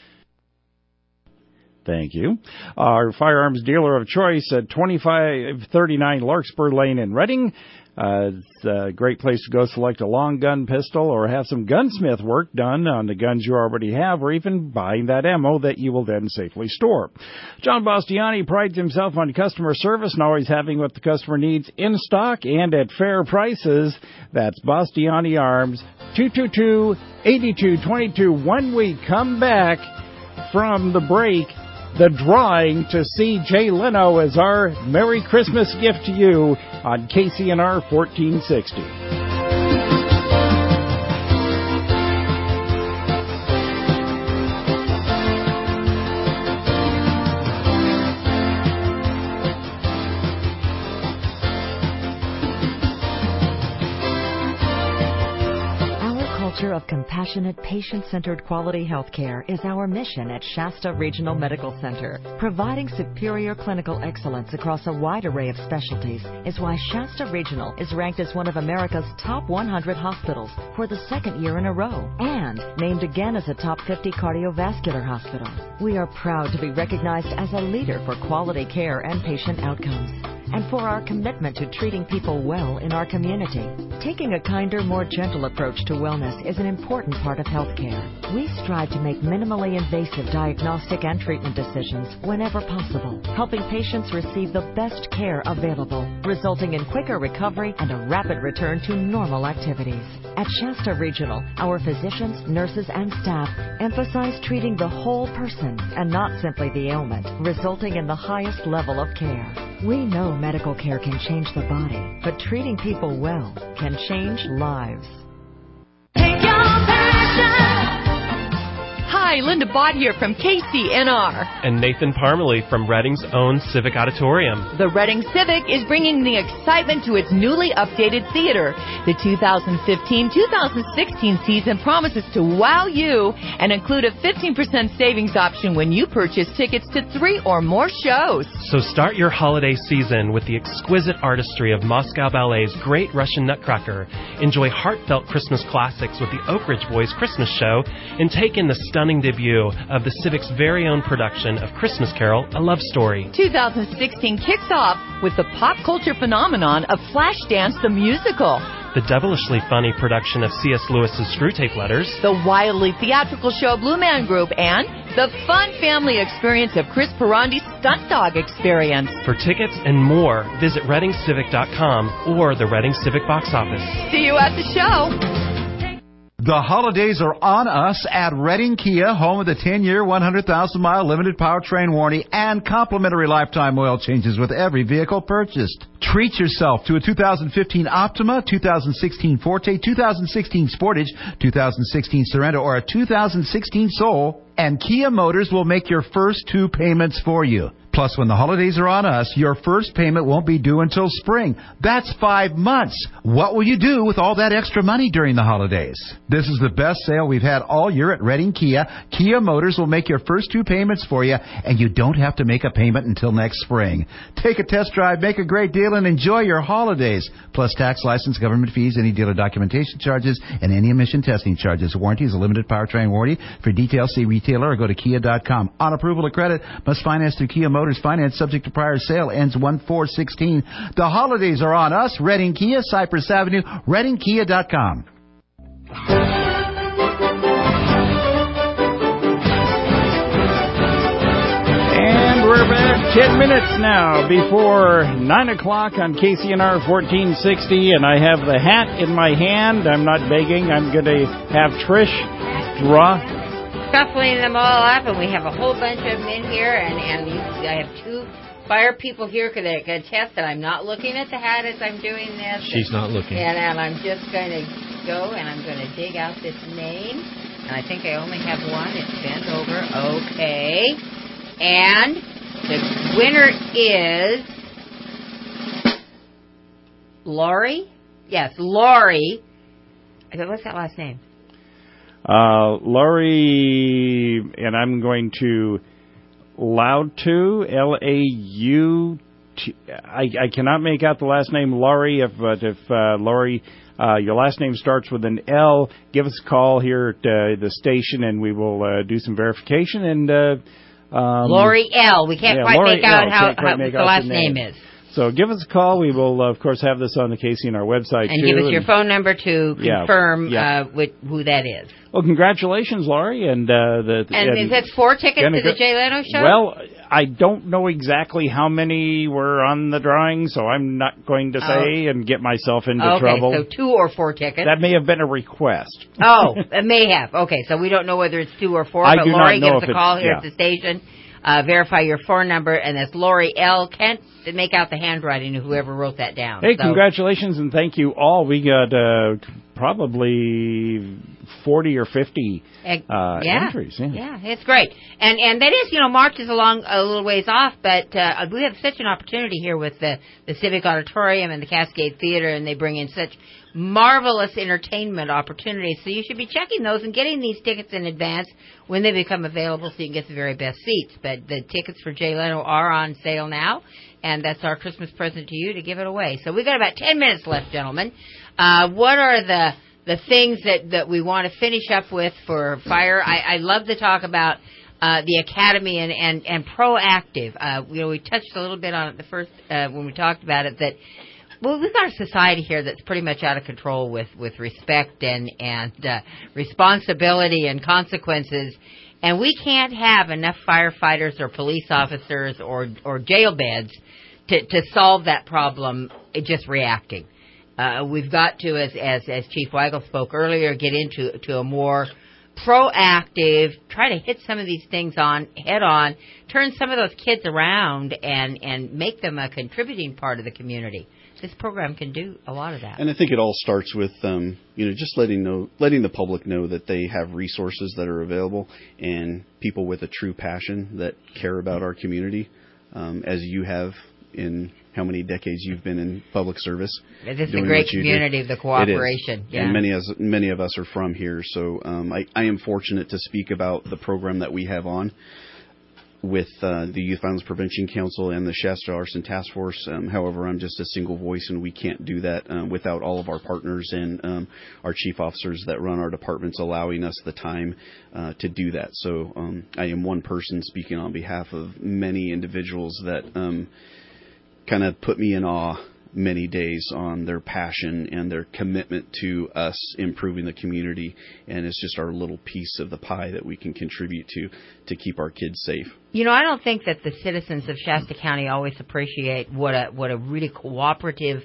Thank you. Our firearms dealer of choice at twenty-five thirty-nine Larkspur Lane in Reading. Uh, it's a great place to go select a long gun pistol or have some gunsmith work done on the guns you already have, or even buying that ammo that you will then safely store. John Bastiani prides himself on customer service and always having what the customer needs in stock and at fair prices. That's Bastiani Arms, two two two, eight two two two. When we come back from the break, the drawing to see Jay Leno as our Merry Christmas gift to you on K C N R fourteen sixty. Of compassionate, patient-centered quality health care is our mission at Shasta Regional Medical Center. Providing superior clinical excellence across a wide array of specialties is why Shasta Regional is ranked as one of America's top one hundred hospitals for the second year in a row and named again as a top fifty cardiovascular hospital. We are proud to be recognized as a leader for quality care and patient outcomes, and for our commitment to treating people well in our community. Taking a kinder, more gentle approach to wellness is an important part of healthcare. We strive to make minimally invasive diagnostic and treatment decisions whenever possible, helping patients receive the best care available, resulting in quicker recovery and a rapid return to normal activities. At Shasta Regional, our physicians, nurses, and staff emphasize treating the whole person and not simply the ailment, resulting in the highest level of care. We know medical care can change the body, but treating people well can change lives. Hi, Linda Bott here from K C N R. And Nathan Parmalee from Reading's own Civic Auditorium. The Reading Civic is bringing the excitement to its newly updated theater. The two thousand fifteen two thousand sixteen season promises to wow you and include a fifteen percent savings option when you purchase tickets to three or more shows. So start your holiday season with the exquisite artistry of Moscow Ballet's Great Russian Nutcracker. Enjoy heartfelt Christmas classics with the Oak Ridge Boys Christmas Show, and take in the stunning debut of the Civic's very own production of Christmas Carol, A Love Story. two thousand sixteen kicks off with the pop culture phenomenon of Flashdance the Musical. The devilishly funny production of C S Lewis's Screwtape Letters. The wildly theatrical show Blue Man Group, and the fun family experience of Chris Perandi's Stunt Dog Experience. For tickets and more, visit reading civic dot com or the Reading Civic box office. See you at the show. The holidays are on us at Redding Kia, home of the ten-year, one hundred thousand mile limited powertrain warranty and complimentary lifetime oil changes with every vehicle purchased. Treat yourself to a two thousand fifteen Optima, two thousand sixteen Forte, two thousand sixteen Sportage, two thousand sixteen Sorento, or a two thousand sixteen Soul, and Kia Motors will make your first two payments for you. Plus, when the holidays are on us, your first payment won't be due until spring. That's five months. What will you do with all that extra money during the holidays? This is the best sale we've had all year at Redding Kia. Kia Motors will make your first two payments for you, and you don't have to make a payment until next spring. Take a test drive, make a great deal, and enjoy your holidays. Plus tax, license, government fees, any dealer documentation charges, and any emission testing charges. Warranty is a limited powertrain warranty. For details, see retailer or go to kia dot com. On approval of credit, must finance through Kia Motors. Finance subject to prior sale, ends one four sixteen. The holidays are on us. Redding Kia, Cypress Avenue, redding kia dot com. And we're back ten minutes now before nine o'clock on K C N R fourteen sixty, and I have the hat in my hand. I'm not begging. I'm going to have Trish draw. Shuffling them all up, and we have a whole bunch of them in here, and, and these, I have two fire people here that can attest that I'm not looking at the hat as I'm doing this. She's and, not looking. And, and I'm just going to go, and I'm going to dig out this name, and I think I only have one. It's bent over. Okay. And the winner is Lori? Yes, Lori. What's that last name? Uh, Laurie, and I'm going to loud to L A U T. I, I cannot make out the last name Laurie. If but if uh, Laurie, uh, your last name starts with an L, give us a call here at uh, the station, and we will uh, do some verification. And uh, um, Laurie L. We can't yeah, quite Laurie make out L. how, Can't quite how make the out last the name. name is. So give us a call. We will, uh, of course, have this on the K C N R website, and too. give us your phone number to confirm yeah, yeah. Uh, with, who that is. Well, congratulations, Laurie. And uh, the And, and is that four tickets Jenna, to the Jay Leno show? Well, I don't know exactly how many were on the drawing, so I'm not going to say oh. and get myself into okay, trouble. Okay, so two or four tickets. That may have been a request. Oh, it may have. Okay, so we don't know whether it's two or four, I but do Lori, not know give us a call here yeah. at the station. Uh, verify your phone number, and that's Lori L. Can't make out the handwriting of whoever wrote that down. Hey, so. Congratulations, and thank you all. We got uh, probably forty or fifty uh, yeah. entries. Yeah. yeah, it's great. And and that is, you know, March is along a little ways off, but uh, we have such an opportunity here with the, the Civic Auditorium and the Cascade Theater, and they bring in such marvelous entertainment opportunities. So you should be checking those and getting these tickets in advance when they become available so you can get the very best seats. But the tickets for Jay Leno are on sale now, and that's our Christmas present to you to give it away. So we've got about ten minutes left, gentlemen. Uh, what are the the things that, that we want to finish up with for fire? I, I love to talk about uh, the Academy and, and, and proactive. Uh, you know, we touched a little bit on it the first uh, when we talked about it, that well, we've got a society here that's pretty much out of control with, with respect and, and uh, responsibility and consequences. And we can't have enough firefighters or police officers or, or jail beds to, to solve that problem just reacting. Uh, we've got to, as, as, as Chief Weigel spoke earlier, get into to a more proactive, try to hit some of these things on head on, turn some of those kids around and, and make them a contributing part of the community. This program can do a lot of that. And I think it all starts with, um, you know, just letting know, letting the public know that they have resources that are available and people with a true passion that care about our community, um, as you have in how many decades you've been in public service. This is a great community of the cooperation. It is. Yeah. And many, as, many of us are from here. So um, I, I am fortunate to speak about the program that we have on with uh, the Youth Violence Prevention Council and the Shasta Arson Task Force. Um, however, I'm just a single voice, and we can't do that um, without all of our partners and um, our chief officers that run our departments allowing us the time uh, to do that. So um, I am one person speaking on behalf of many individuals that um, kind of put me in awe many days on their passion and their commitment to us improving the community, and it's just our little piece of the pie that we can contribute to to keep our kids safe. You know, I don't think that the citizens of Shasta County always appreciate what a what a really cooperative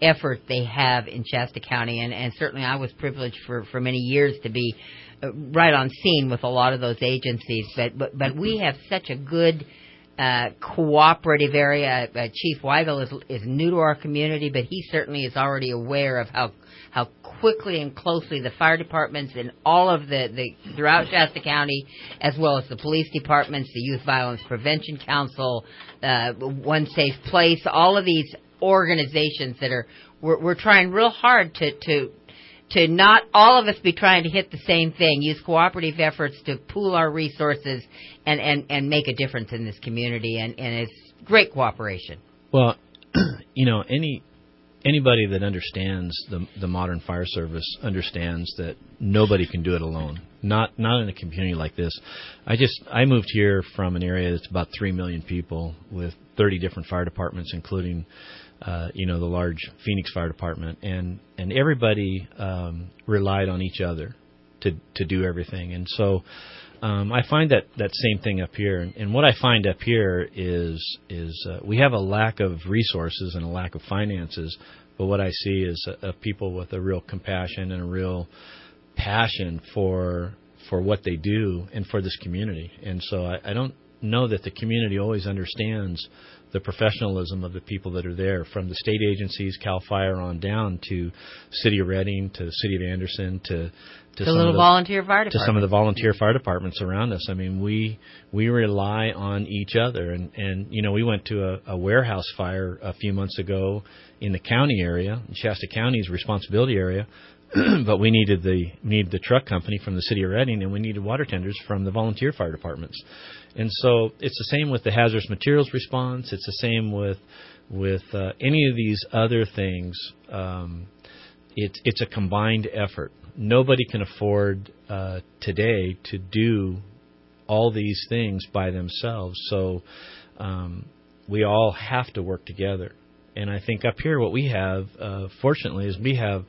effort they have in Shasta County, and, and certainly I was privileged for, for many years to be uh, right on scene with a lot of those agencies, but but, but we have such a good uh, cooperative area. Uh, Chief Wyville is, is new to our community, but he certainly is already aware of how how quickly and closely the fire departments and all of the, the throughout Shasta County, as well as the police departments, the Youth Violence Prevention Council, uh, One Safe Place, all of these organizations that are we're, we're trying real hard to to to not all of us be trying to hit the same thing, use cooperative efforts to pool our resources and, and, and make a difference in this community, and, and it's great cooperation. Well, you know, any anybody that understands the the modern fire service understands that nobody can do it alone. Not not in a community like this. I just I moved here from an area that's about three million people with thirty different fire departments, including uh, you know the large Phoenix Fire Department, and and everybody um, relied on each other to to do everything. And so um, I find that that same thing up here. And, and what I find up here is is uh, we have a lack of resources and a lack of finances. But what I see is a, a people with a real compassion and a real passion for for what they do and for this community. And so I, I don't know that the community always understands the professionalism of the people that are there, from the state agencies, CAL FIRE on down to City of Redding, to the City of Anderson, to to the some little of the, volunteer fire departments. to some of the volunteer fire departments around us. I mean, we we rely on each other, and and you know we went to a, a warehouse fire a few months ago in the county area, in Shasta County's responsibility area. But we needed the we needed the truck company from the City of Redding, and we needed water tenders from the volunteer fire departments. And so it's the same with the hazardous materials response. It's the same with with uh, any of these other things. Um, it's it's a combined effort. Nobody can afford uh, today to do all these things by themselves. So um, we all have to work together. And I think up here, what we have, uh, fortunately, is we have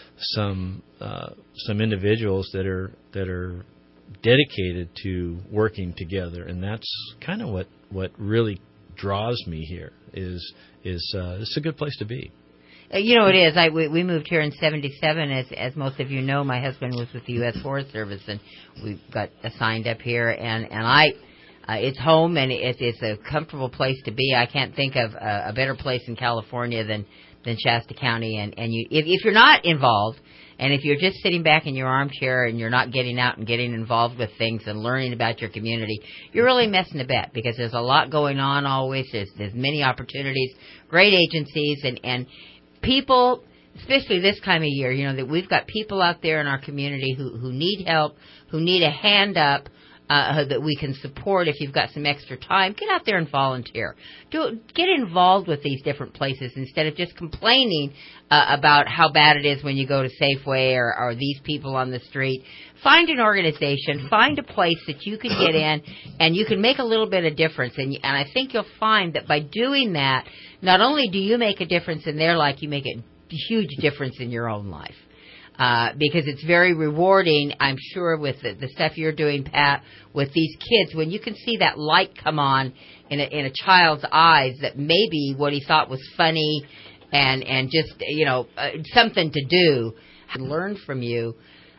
some uh, some individuals that are that are dedicated to working together, and that's kind of what, what really draws me here. Is is uh, it's a good place to be. Uh, you know, it is. I we, we moved here in seventy-seven. As as most of you know, my husband was with the U S Forest Service, and we got assigned up here. And and I, uh, it's home, and it, it's a comfortable place to be. I can't think of a, a better place in California than. than Shasta County, and, and you, if, if you're not involved, and if you're just sitting back in your armchair and you're not getting out and getting involved with things and learning about your community, you're really missing a bet, because there's a lot going on always. There's, there's many opportunities, great agencies, and, and people, especially this time of year, you know, that we've got people out there in our community who, who need help, who need a hand up, Uh, that we can support. If you've got some extra time, get out there and volunteer. Do get involved with these different places instead of just complaining uh, about how bad it is when you go to Safeway or, or these people on the street. Find an organization, find a place that you can get in, and you can make a little bit of difference. And, and I think you'll find that by doing that, not only do you make a difference in their life, you make a huge difference in your own life. Uh, because it's very rewarding, I'm sure, with the, the stuff you're doing, Pat, with these kids, when you can see that light come on in a, in a child's eyes, that maybe what he thought was funny and, and just, you know, uh, something to do, learn from you.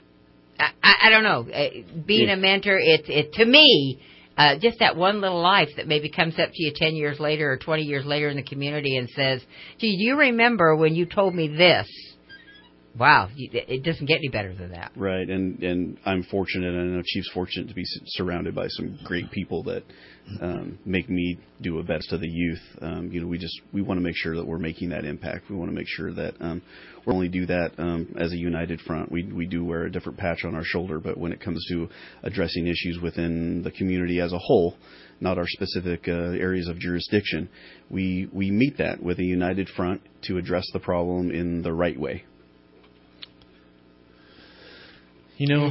I, I, I don't know. Uh, being a mentor, it, it to me, uh, just that one little life that maybe comes up to you ten years later or twenty years later in the community and says, gee, do you remember when you told me this? Wow, it doesn't get any better than that. Right, and and I'm fortunate, and I know Chief's fortunate to be surrounded by some great people that um, make me do a best to the youth. Um, you know, we just we want to make sure that we're making that impact. We want to make sure that um, we only do that um, as a united front. We we do wear a different patch on our shoulder, but when it comes to addressing issues within the community as a whole, not our specific uh, areas of jurisdiction, we we meet that with a united front to address the problem in the right way. You know,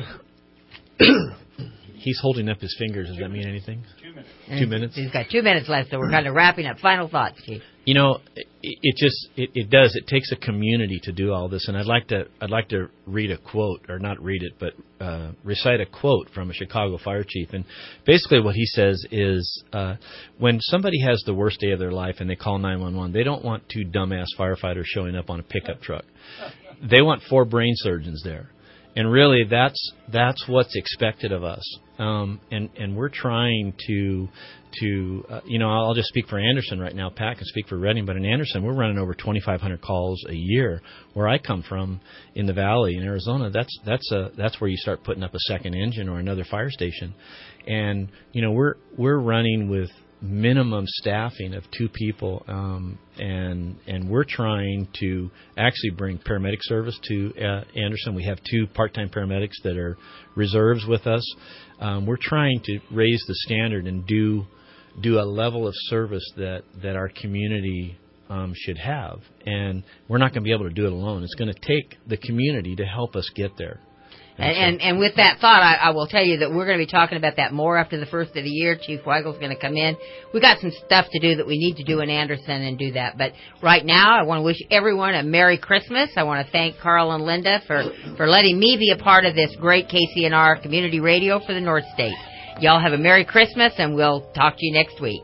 he's holding up his fingers. Does that mean anything? Two minutes. Two minutes? He's got two minutes left, so we're kind of wrapping up. Final thoughts, Chief. You know, it, it just it, it does. It takes a community to do all this, and I'd like to I'd like to read a quote, or not read it, but uh, recite a quote from a Chicago fire chief. And basically, what he says is, uh, when somebody has the worst day of their life and they call nine one one, they don't want two dumbass firefighters showing up on a pickup truck. They want four brain surgeons there. And really, that's that's what's expected of us. Um, and and we're trying to to uh, you know, I'll just speak for Anderson right now. Pat can speak for Redding, but in Anderson, we're running over twenty-five hundred calls a year. Where I come from in the Valley in Arizona, that's that's a that's where you start putting up a second engine or another fire station. And you know, we're we're running with minimum staffing of two people, um, and and we're trying to actually bring paramedic service to uh, Anderson. We have two part-time paramedics that are reserves with us. Um, we're trying to raise the standard and do do a level of service that that our community um, should have, and we're not going to be able to do it alone. It's going to take the community to help us get there. And, and and with that thought, I, I will tell you that we're going to be talking about that more after the first of the year. Chief Weigel's going to come in. We got some stuff to do that we need to do in Anderson and do that. But right now, I want to wish everyone a Merry Christmas. I want to thank Carl and Linda for, for letting me be a part of this great K C N R community radio for the North State. Y'all have a Merry Christmas, and we'll talk to you next week.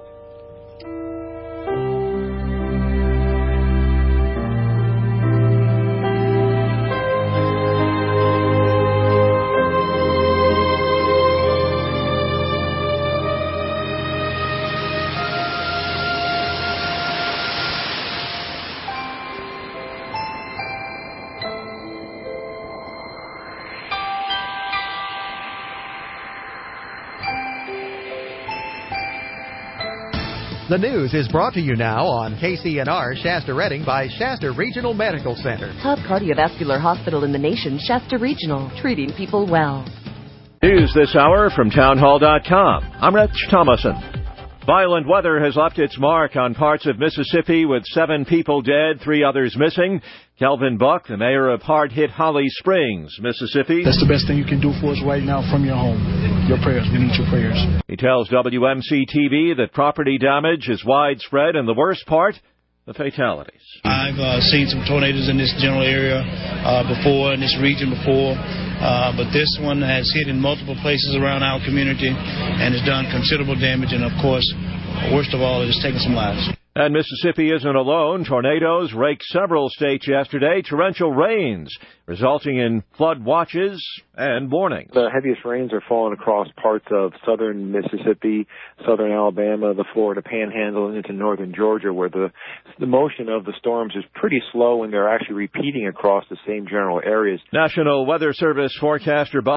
The news is brought to you now on K C N R Shasta Redding by Shasta Regional Medical Center. Top cardiovascular hospital in the nation, Shasta Regional, treating people well. News this hour from townhall dot com. I'm Rich Thomason. Violent weather has left its mark on parts of Mississippi with seven people dead, three others missing. Kelvin Buck, the mayor of hard-hit Holly Springs, Mississippi. That's the best thing you can do for us right now from your home. Your prayers. We need your prayers. He tells W M C T V that property damage is widespread, and the worst part, the fatalities. I've uh, seen some tornadoes in this general area uh, before, in this region before, uh, but this one has hit in multiple places around our community and has done considerable damage, and of course, worst of all, it has taken some lives. And Mississippi isn't alone. Tornadoes raked several states yesterday. Torrential rains resulting in flood watches and warnings. The heaviest rains are falling across parts of southern Mississippi, southern Alabama, the Florida Panhandle, and into northern Georgia, where the the motion of the storms is pretty slow and they're actually repeating across the same general areas. National Weather Service forecaster Bob